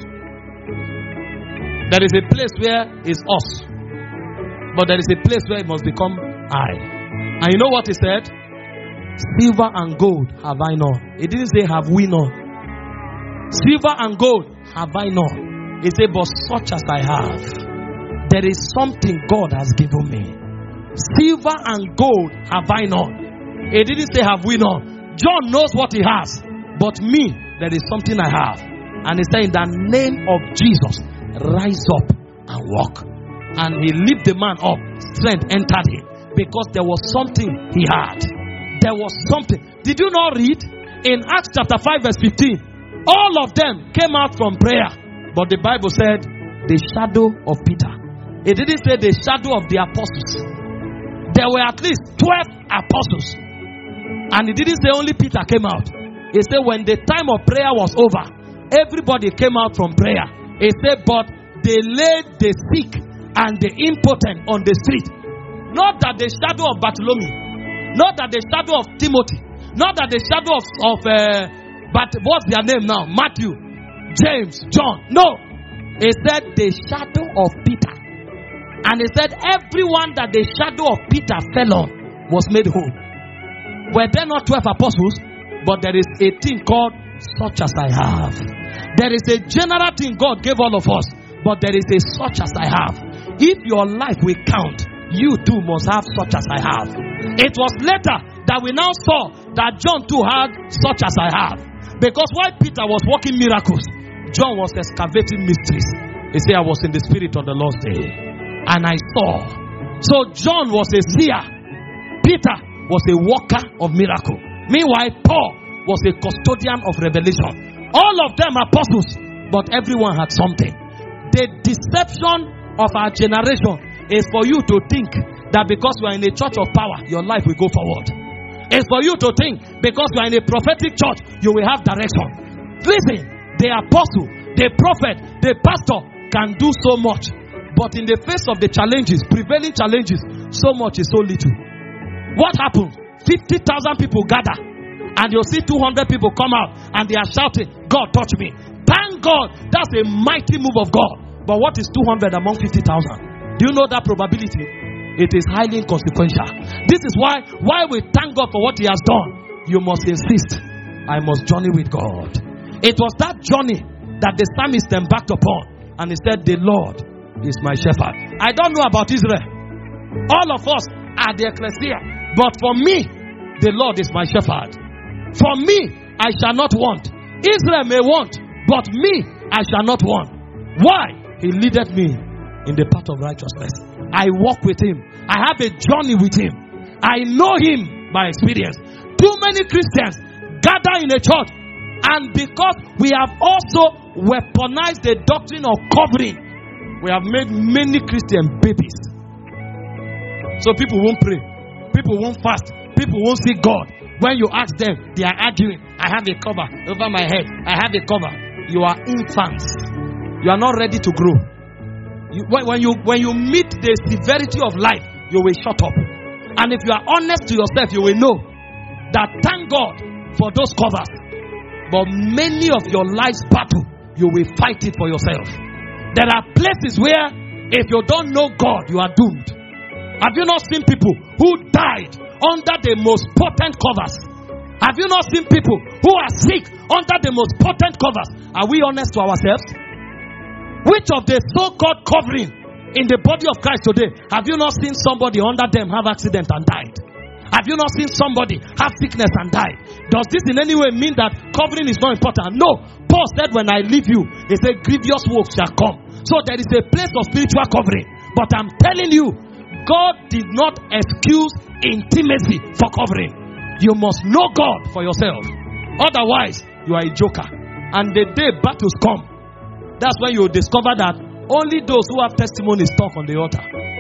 There is a place where it's us, but there is a place where it must become I. And you know what he said? Silver and gold have I none. He didn't say have we none. Silver and gold have I none. He said, but such as I have, there is something God has given me. Silver and gold have I none. He didn't say have we none. John knows what he has, but me, there is something I have. And he said, in the name of Jesus, rise up and walk. And he lifted the man up. Strength entered him, because there was something he had. There was something. Did you not read in Acts chapter five verse fifteen? All of them came out from prayer, but the Bible said the shadow of Peter. It didn't say the shadow of the apostles. There were at least twelve apostles, and it didn't say only Peter came out. It said when the time of prayer was over, everybody came out from prayer. It said, but they laid the sick and the impotent on the street. Not that the shadow of Bartholomew, not that the shadow of Timothy, not that the shadow of, of uh, but what's their name now? Matthew, James, John. No. It said the shadow of Peter. And it said everyone that the shadow of Peter fell on was made whole. Were there not twelve apostles? But there is a thing called such as I have. There is a general thing God gave all of us, but there is a such as I have. If your life will count, you too must have such as I have. It was later that we now saw that John too had such as I have. Because while Peter was working miracles, John was excavating mysteries. He said, I was in the spirit on the Lord's day, and I saw. So John was a seer. Peter was a worker of miracle. Meanwhile, Paul was a custodian of revelation. All of them apostles, but everyone had something. The deception of our generation is for you to think that because you are in a church of power, your life will go forward. It's for you to think because you are in a prophetic church, you will have direction. Listen, the apostle, the prophet, the pastor can do so much, but in the face of the challenges, prevailing challenges, so much is so little. What happened? fifty thousand people gather, and you'll see two hundred people come out, and they are shouting, God touch me. Thank God, that's a mighty move of God. But what is two hundred among fifty thousand? Do you know that probability? It is highly inconsequential. This is why, why we thank God for what He has done. You must insist, I must journey with God. It was that journey that the psalmist embarked upon. And he said, the Lord is my shepherd. I don't know about Israel. All of us are the ecclesia. But for me, the Lord is my shepherd. For me, I shall not want. Israel may want, but me, I shall not want. Why? He leadeth me in the path of righteousness. I walk with Him. I have a journey with Him. I know Him by experience. Too many Christians gather in a church, and because we have also weaponized the doctrine of covering, we have made many Christian babies. So people won't pray, people won't fast, people won't see God. When you ask them, they are arguing. I have a cover over my head, I have a cover. You are infants. You are not ready to grow. You, when, when you when you meet the severity of life, you will shut up. And if you are honest to yourself, you will know that thank God for those covers, but many of your life's battle, you will fight it for yourself. There are places where if you don't know God, you are doomed. Have you not seen people who died under the most potent covers? Have you not seen people who are sick under the most potent covers? Are we honest to ourselves? Which of the so-called covering in the body of Christ today, have you not seen somebody under them have accident and died? Have you not seen somebody have sickness and die? Does this in any way mean that covering is not important? No. Paul said, when I leave you, he said, grievous works shall come. So there is a place of spiritual covering. But I'm telling you, God did not excuse intimacy for covering. You must know God for yourself. Otherwise, you are a joker. And the day battles come, that's when you discover that only those who have testimonies talk on the altar.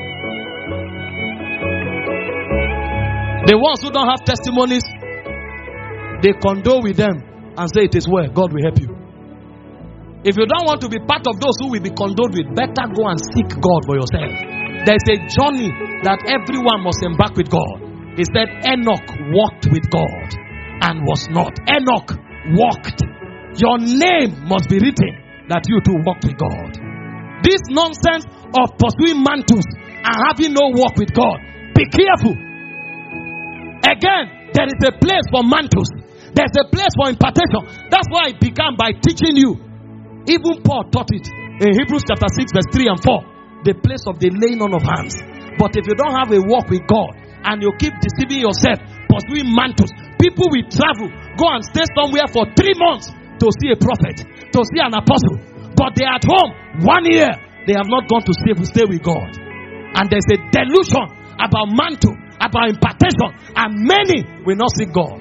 The ones who don't have testimonies, they condole with them and say it is well, God will help you. If you don't want to be part of those who will be condoled with, better go and seek God for yourself. There is a journey that everyone must embark with God. He said Enoch walked with God and was not. Enoch walked. Your name must be written that you too walk with God. This nonsense of pursuing mantles and having no walk with God, be careful. Again, there is a place for mantles. There's a place for impartation. That's why I began by teaching you. Even Paul taught it in Hebrews chapter six verse three and four. The place of the laying on of hands. But if you don't have a walk with God and you keep deceiving yourself, pursuing mantles, people will travel, go and stay somewhere for three months to see a prophet, to see an apostle. But they are at home one year. They have not gone to stay, stay with God. And there's a delusion about mantle, about impartation, and many will not see God.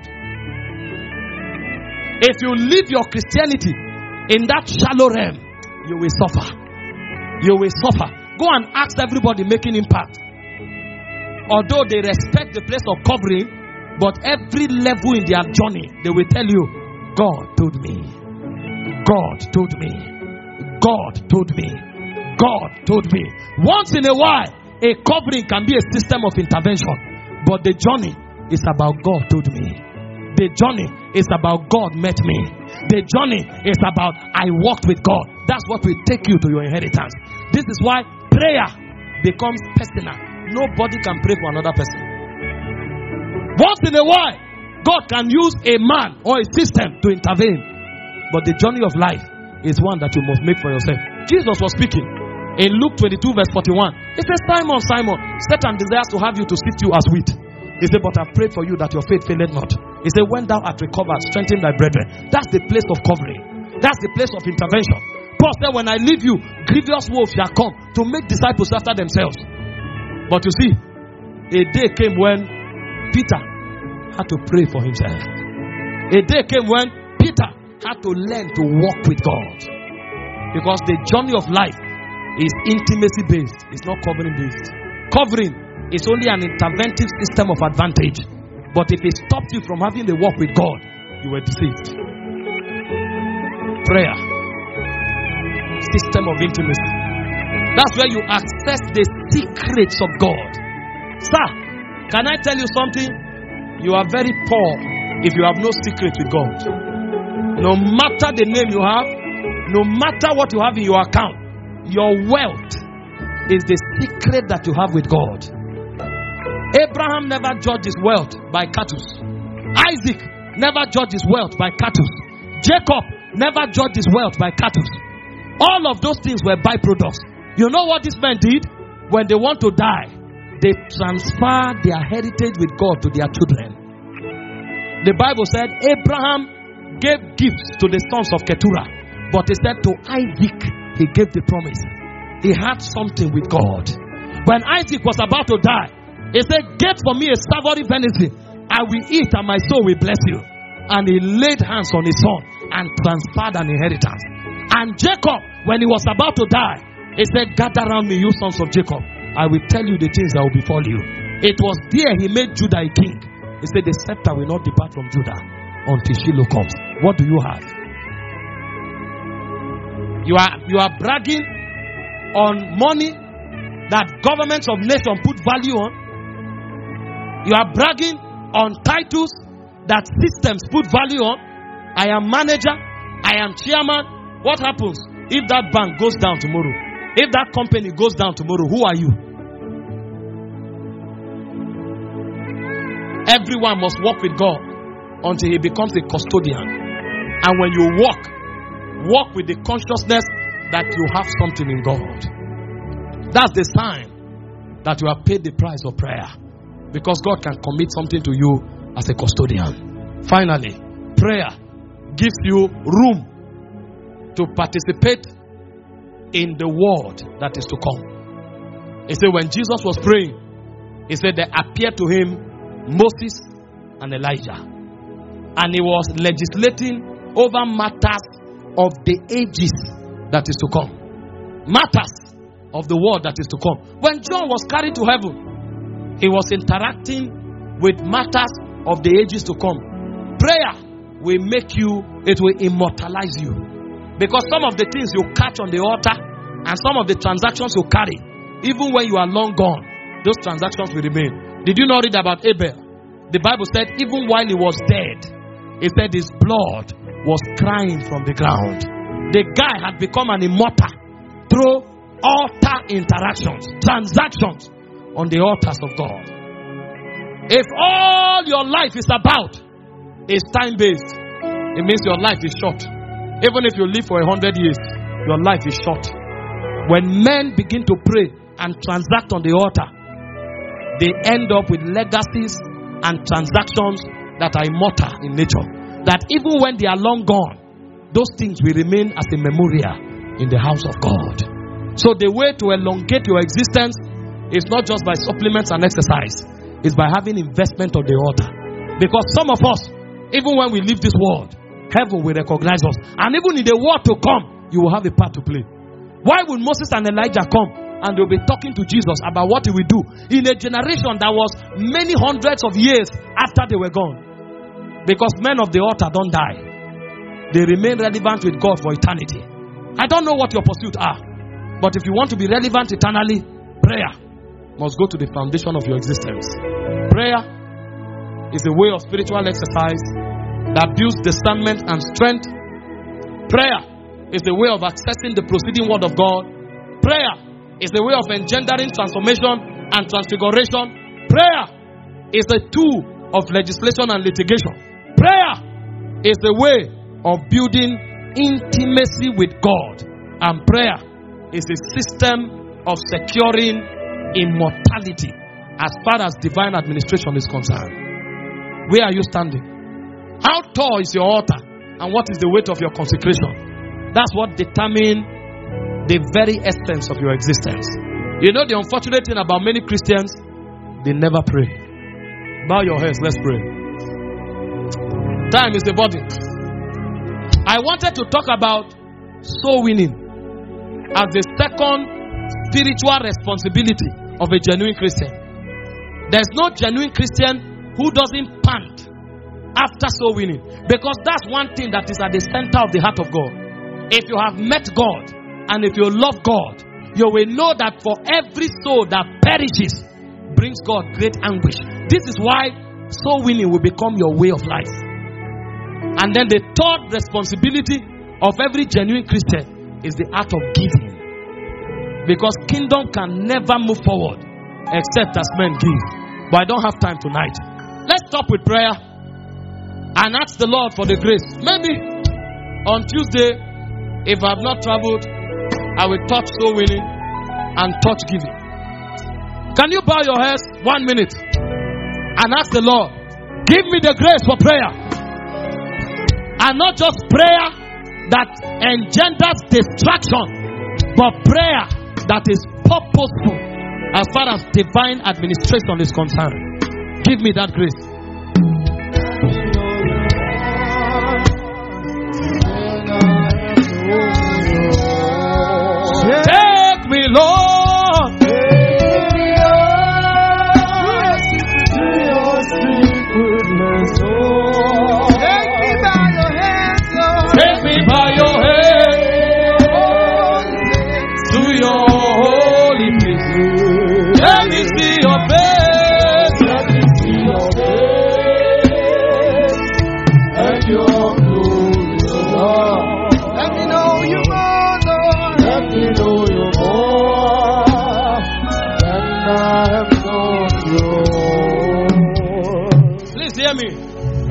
If you live your Christianity in that shallow realm, you will suffer. You will suffer. Go and ask everybody making impact. Although they respect the place of covering, but every level in their journey, they will tell you, God told me. God told me. God told me. God told me. Once in a while, a covering can be a system of intervention. But the journey is about God told me. The journey is about God met me. The journey is about I walked with God. That's what will take you to your inheritance. This is why prayer becomes personal. Nobody can pray for another person. Once in a while, God can use a man or a system to intervene. But the journey of life is one that you must make for yourself. Jesus was speaking in Luke twenty-two verse forty-one. He says, Simon, Simon, Satan desires to have you to sift you as wheat. He said, but I've prayed for you that your faith faileth not. He said, when thou art recovered, strengthen thy brethren. That's the place of covering. That's the place of intervention. Paul said, when I leave you, grievous wolves shall come to make disciples after themselves. But you see, a day came when Peter had to pray for himself. A day came when Peter had to learn to walk with God. Because the journey of life is intimacy based. It's not covering based. Covering is only an interventive system of advantage. But if it stops you from having the walk with God, you were deceived. Prayer. System of intimacy. That's where you access the secrets of God. Sir, can I tell you something? You are very poor if you have no secret with God. No matter the name you have, no matter what you have in your account, your wealth is the secret that you have with God. Abraham never judged his wealth by cattle. Isaac never judged his wealth by cattle. Jacob never judged his wealth by cattle. All of those things were byproducts. You know what these men did? When they want to die, they transfer their heritage with God to their children. The Bible said Abraham gave gifts to the sons of Keturah, but he said to Isaac he gave the promise. He had something with God. When Isaac was about to die, he said, get for me a savory venison. I will eat and my soul will bless you. And he laid hands on his son and transferred an inheritance. And Jacob, when he was about to die, he said, gather around me, you sons of Jacob. I will tell you the things that will befall you. It was there he made Judah a king. He said, the scepter will not depart from Judah until Shiloh comes. What do you have? You are, you are bragging on money that governments of nations put value on. You are bragging on titles that systems put value on. I am manager. I am chairman. What happens if that bank goes down tomorrow? If that company goes down tomorrow, who are you? Everyone must walk with God until he becomes a custodian. And when you walk, walk with the consciousness that you have something in God. That's the sign that you have paid the price of prayer. Because God can commit something to you as a custodian. Finally, prayer gives you room to participate in the world that is to come. He said when Jesus was praying, he said there appeared to him Moses and Elijah. And he was legislating over matters of the ages that is to come. Matters of the world that is to come. When John was carried to heaven, he was interacting with matters of the ages to come. Prayer will make you, it will immortalize you. Because some of the things you catch on the altar and some of the transactions you carry, even when you are long gone, those transactions will remain. Did you not read about Abel? The Bible said even while he was dead, it said his blood was crying from the ground. The guy had become an immortal through altar interactions, transactions on the altars of God. If all your life is about is time-based, it means your life is short. Even if you live for a hundred years, your life is short. When men begin to pray and transact on the altar, they end up with legacies and transactions that are immortal in nature. That even when they are long gone, those things will remain as a memorial in the house of God. So the way to elongate your existence is not just by supplements and exercise. It's by having investment on the altar. Because some of us, even when we leave this world, heaven will recognize us. And even in the world to come, you will have a part to play. Why would Moses and Elijah come and they'll be talking to Jesus about what he will do in a generation that was many hundreds of years after they were gone? Because men of the altar don't die. They remain relevant with God for eternity. I don't know what your pursuits are, but if you want to be relevant eternally, prayer must go to the foundation of your existence. Prayer is a way of spiritual exercise that builds discernment and strength. Prayer is a way of accessing the proceeding word of God. Prayer is a way of engendering transformation and transfiguration. Prayer is a tool of legislation and litigation. Prayer is a way of building intimacy with God. And prayer is a system of securing immortality as far as divine administration is concerned. Where are you standing? How tall is your altar? And what is the weight of your consecration? That's what determines the very essence of your existence. You know the unfortunate thing about many Christians? They never pray. Bow your heads, let's pray. Time is a burden. I wanted to talk about soul winning as the second spiritual responsibility of a genuine Christian. There's no genuine Christian who doesn't pant after soul winning, because that's one thing that is at the center of the heart of God. If you have met God and if you love God, you will know that for every soul that perishes brings God great anguish. This is why soul winning will become your way of life. And then the third responsibility of every genuine Christian is the art of giving. Because kingdom can never move forward except as men give. But I don't have time tonight. Let's stop with prayer and ask the Lord for the grace. Maybe on Tuesday, if I have not traveled, I will touch soul winning and touch giving. Can you bow your heads one minute and ask the Lord, give me the grace for prayer. And not just prayer that engenders distraction, but prayer that is purposeful as far as divine administration is concerned. Give me that grace. Take me, Lord. Take me by your hand to your holy place. Let me see your face. Let me see your face and your glory, Lord. Let me know you more, Lord. Let me know you more than I have known you. Please hear me.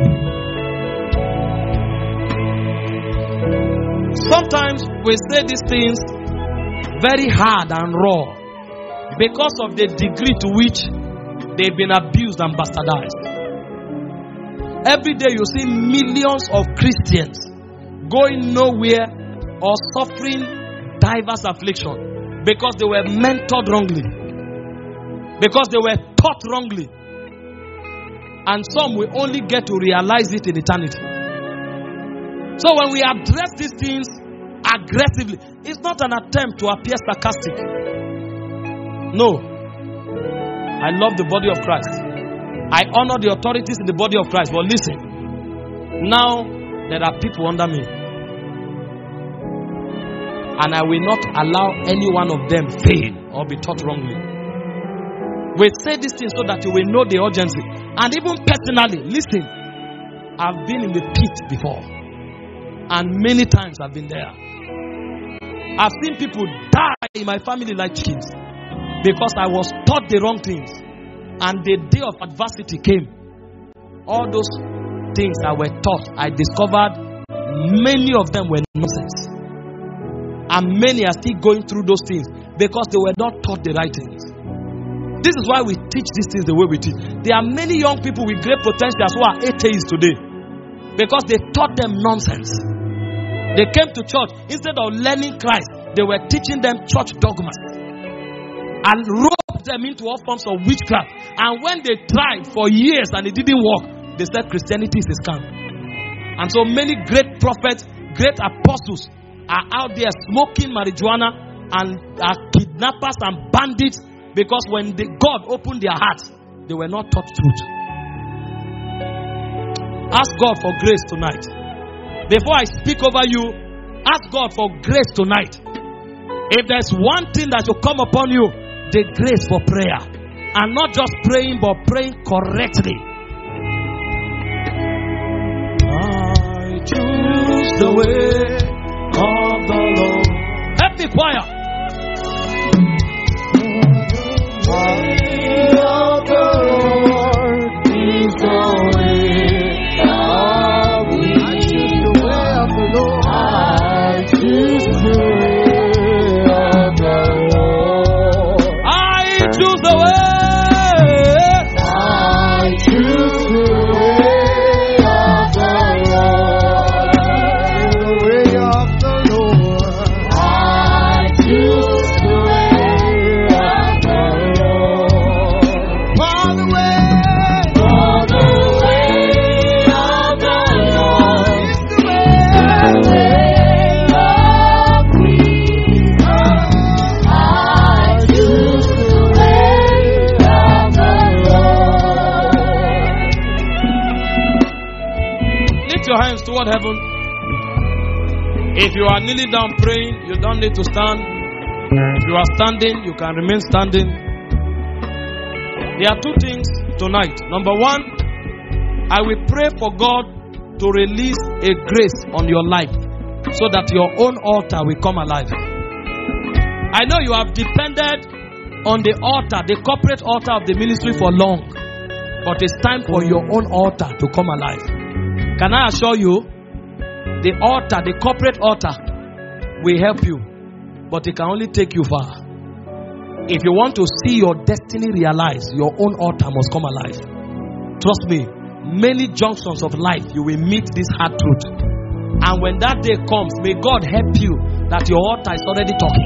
Sometimes we say these things very hard and raw because of the degree to which they've been abused and bastardized. Every day you see millions of Christians going nowhere or suffering diverse affliction because they were mentored wrongly, because they were taught wrongly, and some will only get to realize it in eternity. So when we address these things aggressively, it's not an attempt to appear sarcastic. No. I love the body of Christ. I honor the authorities in the body of Christ. But listen, now there are people under me, and I will not allow any one of them fail or be taught wrongly. We say these things so that you will know the urgency. And even personally, listen, I've been in the pit before. And many times I've been there. I've seen people die in my family like chickens because I was taught the wrong things. And the day of adversity came. All those things I were taught, I discovered many of them were nonsense. And many are still going through those things because they were not taught the right things. This is why we teach these things the way we teach. There are many young people with great potential who are atheists today because they taught them nonsense. They came to church, instead of learning Christ, they were teaching them church dogmas and roped them into all forms of witchcraft. And when they tried for years and it didn't work, they said Christianity is a scam. And so many great prophets, great apostles are out there smoking marijuana and are kidnappers and bandits because when they, God opened their hearts, they were not taught truth. Ask God for grace tonight. Before I speak over you, ask God for grace tonight. If there's one thing that will come upon you, the grace for prayer. And not just praying, but praying correctly. I choose the way of the Lord. Help me, choir. The way of the Lord is the way of the Lord. I your hands toward heaven. If you are kneeling down praying, you don't need to stand. If you are standing, you can remain standing. There are two things tonight. Number one, I will pray for God to release a grace on your life so that your own altar will come alive. I know you have depended on the altar, the corporate altar of the ministry for long, but it's time for your own altar to come alive. Can I assure you, the altar, the corporate altar will help you, but it can only take you far. If you want to see your destiny realized, your own altar must come alive. Trust me, many junctions of life you will meet this hard truth. And when that day comes, may God help you that your altar is already talking.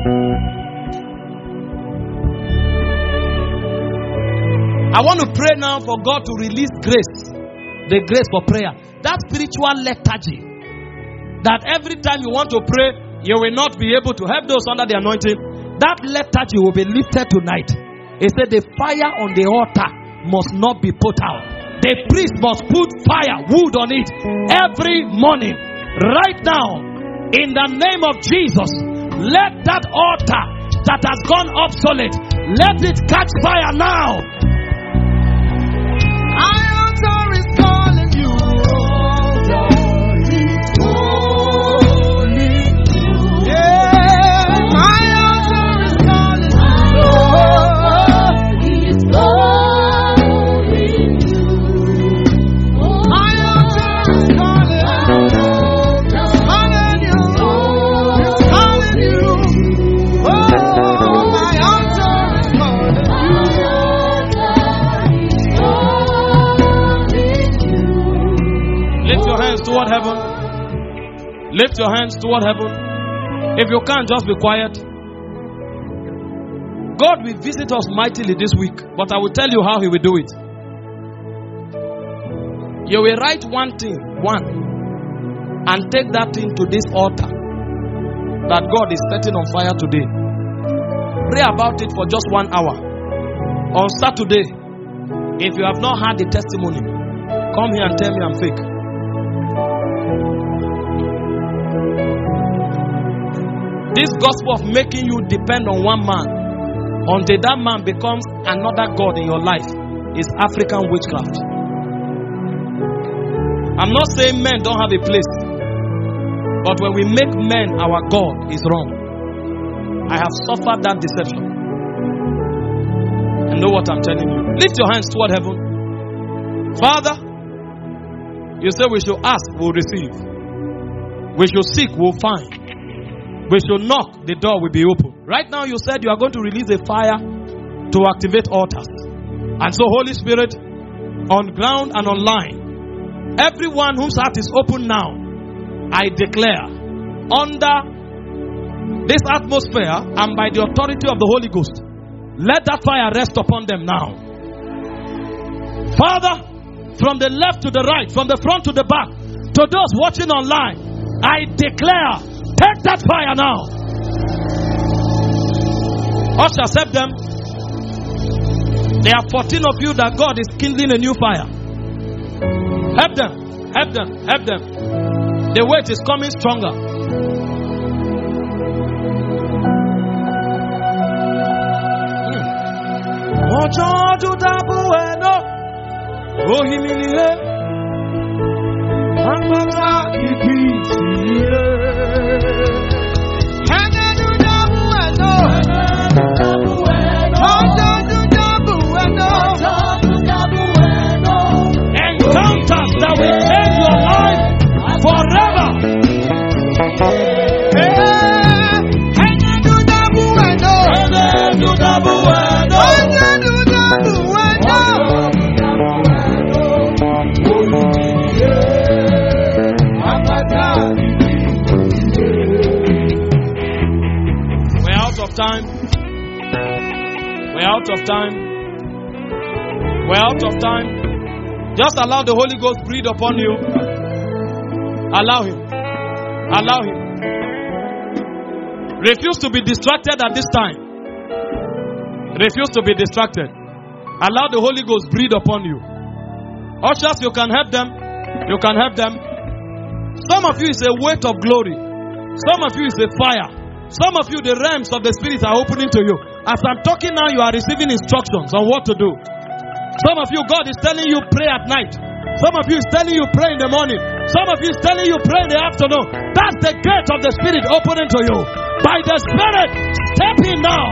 I want to pray now for God to release grace. The grace for prayer. That spiritual lethargy. That every time you want to pray, you will not be able to help those under the anointing. That lethargy will be lifted tonight. He said the fire on the altar must not be put out. The priest must put fire, wood on it every morning. Right now, in the name of Jesus, let that altar that has gone obsolete, let it catch fire now. My altar is calling you. He's calling you. Yeah, my altar is calling you. He's calling you. My altar is calling you. It's calling you. It's calling you. Oh, my altar is calling you. Lift your hands toward heaven. Lift your hands toward heaven. If you can't, just be quiet. God will visit us mightily this week, but I will tell you how He will do it. You will write one thing, one, and take that thing to this altar that God is setting on fire today. Pray about it for just one hour. On Saturday, if you have not had the testimony, come here and tell me I'm fake. This gospel of making you depend on one man until that man becomes another God in your life is African witchcraft. I'm not saying men don't have a place, but when we make men our God, is wrong. I have suffered that deception. And know what I'm telling you. Lift your hands toward heaven. Father, you say we should ask, we'll receive. We should seek, we'll find. We should knock, the door will be open. Right now you said you are going to release a fire to activate altars. And so Holy Spirit, on ground and online, everyone whose heart is open now, I declare, under this atmosphere and by the authority of the Holy Ghost, let that fire rest upon them now. Father, from the left to the right, from the front to the back, to those watching online, I declare, take that fire now. Ushers, help them. There are fourteen of you that God is kindling a new fire. Help them. Help them. Help them. The weight is coming stronger. Encounters that will change your life forever. We're out of time. We're out of time. We're out of time. Just allow the Holy Ghost breathe upon you. Allow Him. Allow Him. Refuse to be distracted at this time. Refuse to be distracted. Allow the Holy Ghost breathe upon you. Ushers, you can help them. You can help them. Some of you is a weight of glory. Some of you is a fire. Some of you, the realms of the Spirit are opening to you. As I'm talking now, you are receiving instructions on what to do. Some of you, God is telling you pray at night. Some of you is telling you pray in the morning. Some of you is telling you pray in the afternoon. That's the gate of the Spirit opening to you. By the Spirit, step in now.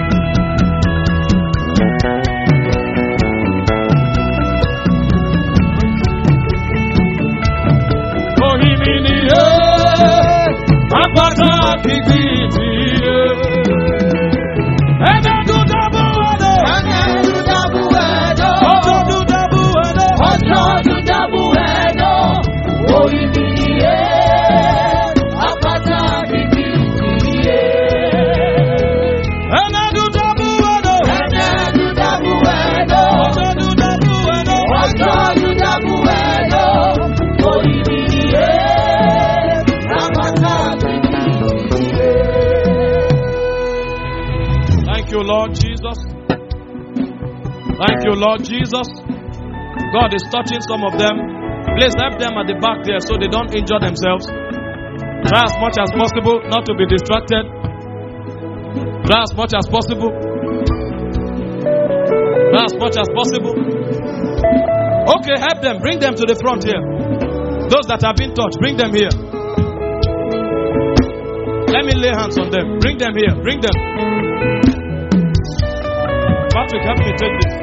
Lord Jesus. Thank you, Lord Jesus. God is touching some of them. Please help them at the back there so they don't injure themselves. Try as much as possible not to be distracted. Try as much as possible. Try as much as possible. Okay, help them. Bring them to the front here. Those that have been touched, bring them here. Let me lay hands on them. Bring them here. Bring them. Patrick, help me take this.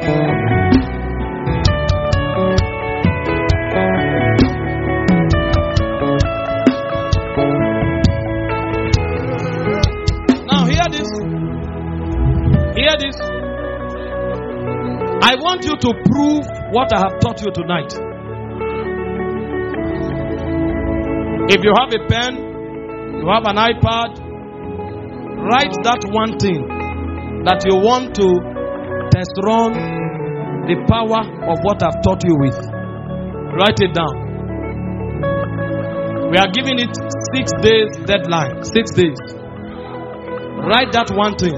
Now hear this. Hear this. I want you to prove what I have taught you tonight. If you have a pen, you have an iPad, write that one thing that you want to test run the power of what I've taught you with. Write it down. We are giving it six days deadline. Six days. Write that one thing.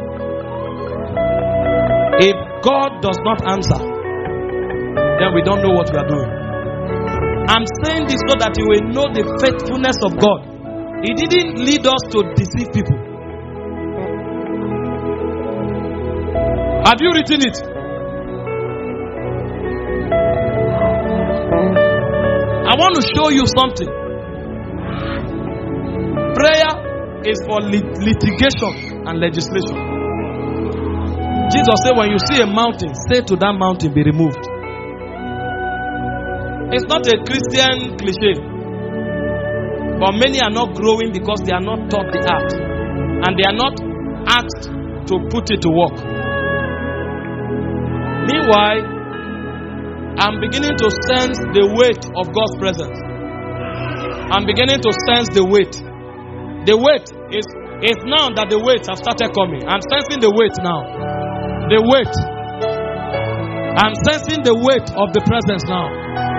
If God does not answer, then we don't know what we are doing. I'm saying this so that you will know the faithfulness of God. He didn't lead us to deceive people. Have you written it? I want to show you something. Prayer is for lit- litigation and legislation. Jesus said, when you see a mountain, say to that mountain, be removed. It's not a Christian cliche. But many are not growing because they are not taught the art. And they are not asked to put it to work. Meanwhile, I'm beginning to sense the weight of God's presence. I'm beginning to sense the weight. The weight is, is now that the weights have started coming. I'm sensing the weight now. The weight. I'm sensing the weight of the presence now.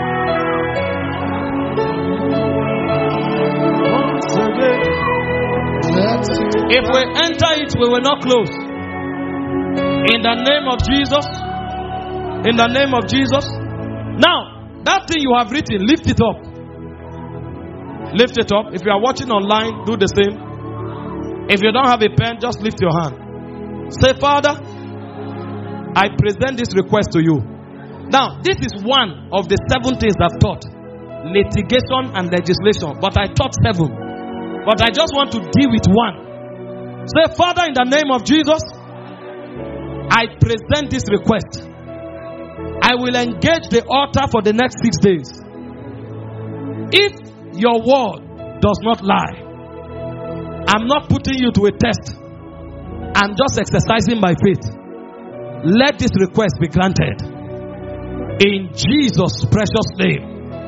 If we enter it, we will not close. In the name of Jesus. In the name of Jesus. Now, that thing you have written, lift it up. Lift it up. If you are watching online, do the same. If you don't have a pen, just lift your hand. Say, Father, I present this request to you. Now, this is one of the seven things I've taught. Litigation and legislation. But I taught seven. But I just want to deal with one. Say, Father, in the name of Jesus, I present this request. I will engage the altar for the next six days. If your word does not lie, I'm not putting you to a test. I'm just exercising my faith. Let this request be granted. In Jesus' precious name.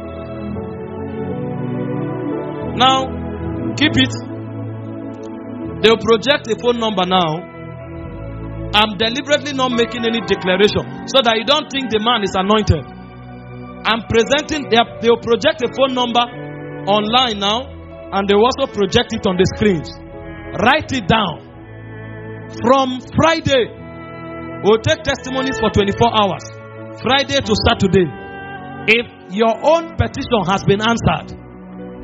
Now, keep it. They'll project a phone number now. I'm deliberately not making any declaration so that you don't think the man is anointed. I'm presenting, they'll project a phone number online now, and they also project it on the screens. Write it down. From Friday, we'll take testimonies for twenty-four hours. Friday to Saturday. If your own petition has been answered,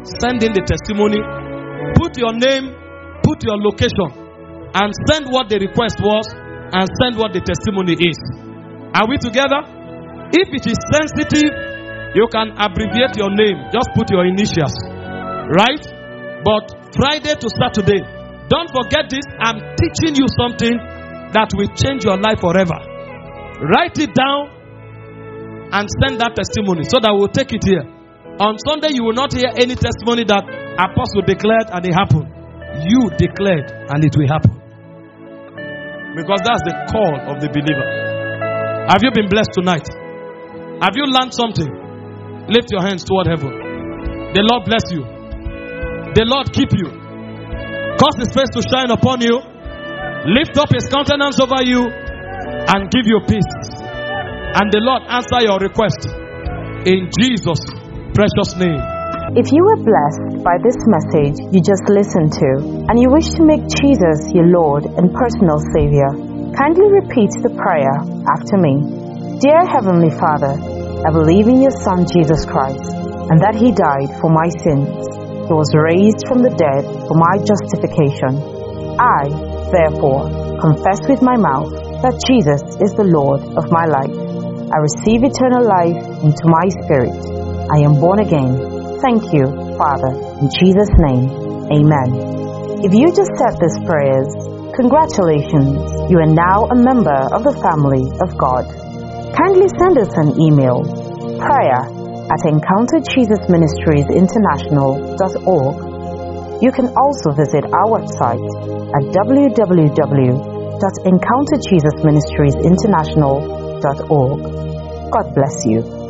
send in the testimony. Put your name, put your location, and send what the request was, and send what the testimony is. Are we together? If it is sensitive, you can abbreviate your name. Just put your initials. Right? But Friday to Saturday, don't forget this. I'm teaching you something that will change your life forever. Write it down and send that testimony so that we'll take it here. On Sunday, you will not hear any testimony that apostle declared and it happened. You declared and it will happen. Because that's the call of the believer. Have you been blessed tonight? Have you learned something? Lift your hands toward heaven. The Lord bless you. The Lord keep you. Cause His face to shine upon you. Lift up His countenance over you and give you peace. And the Lord answer your request. In Jesus' precious name. If you were blessed by this message you just listened to, and you wish to make Jesus your Lord and personal Savior, kindly repeat the prayer after me. Dear Heavenly Father, I believe in your Son Jesus Christ, and that He died for my sins. He was raised from the dead for my justification. I, therefore, confess with my mouth that Jesus is the Lord of my life. I receive eternal life into my spirit. I am born again. Thank you, Father, in Jesus' name, amen. If you just said these prayers, congratulations, you are now a member of the family of God. Kindly send us an email, prayer at encounter jesus ministries international dot org. You can also visit our website at w w w dot encounter jesus ministries international dot org. God bless you.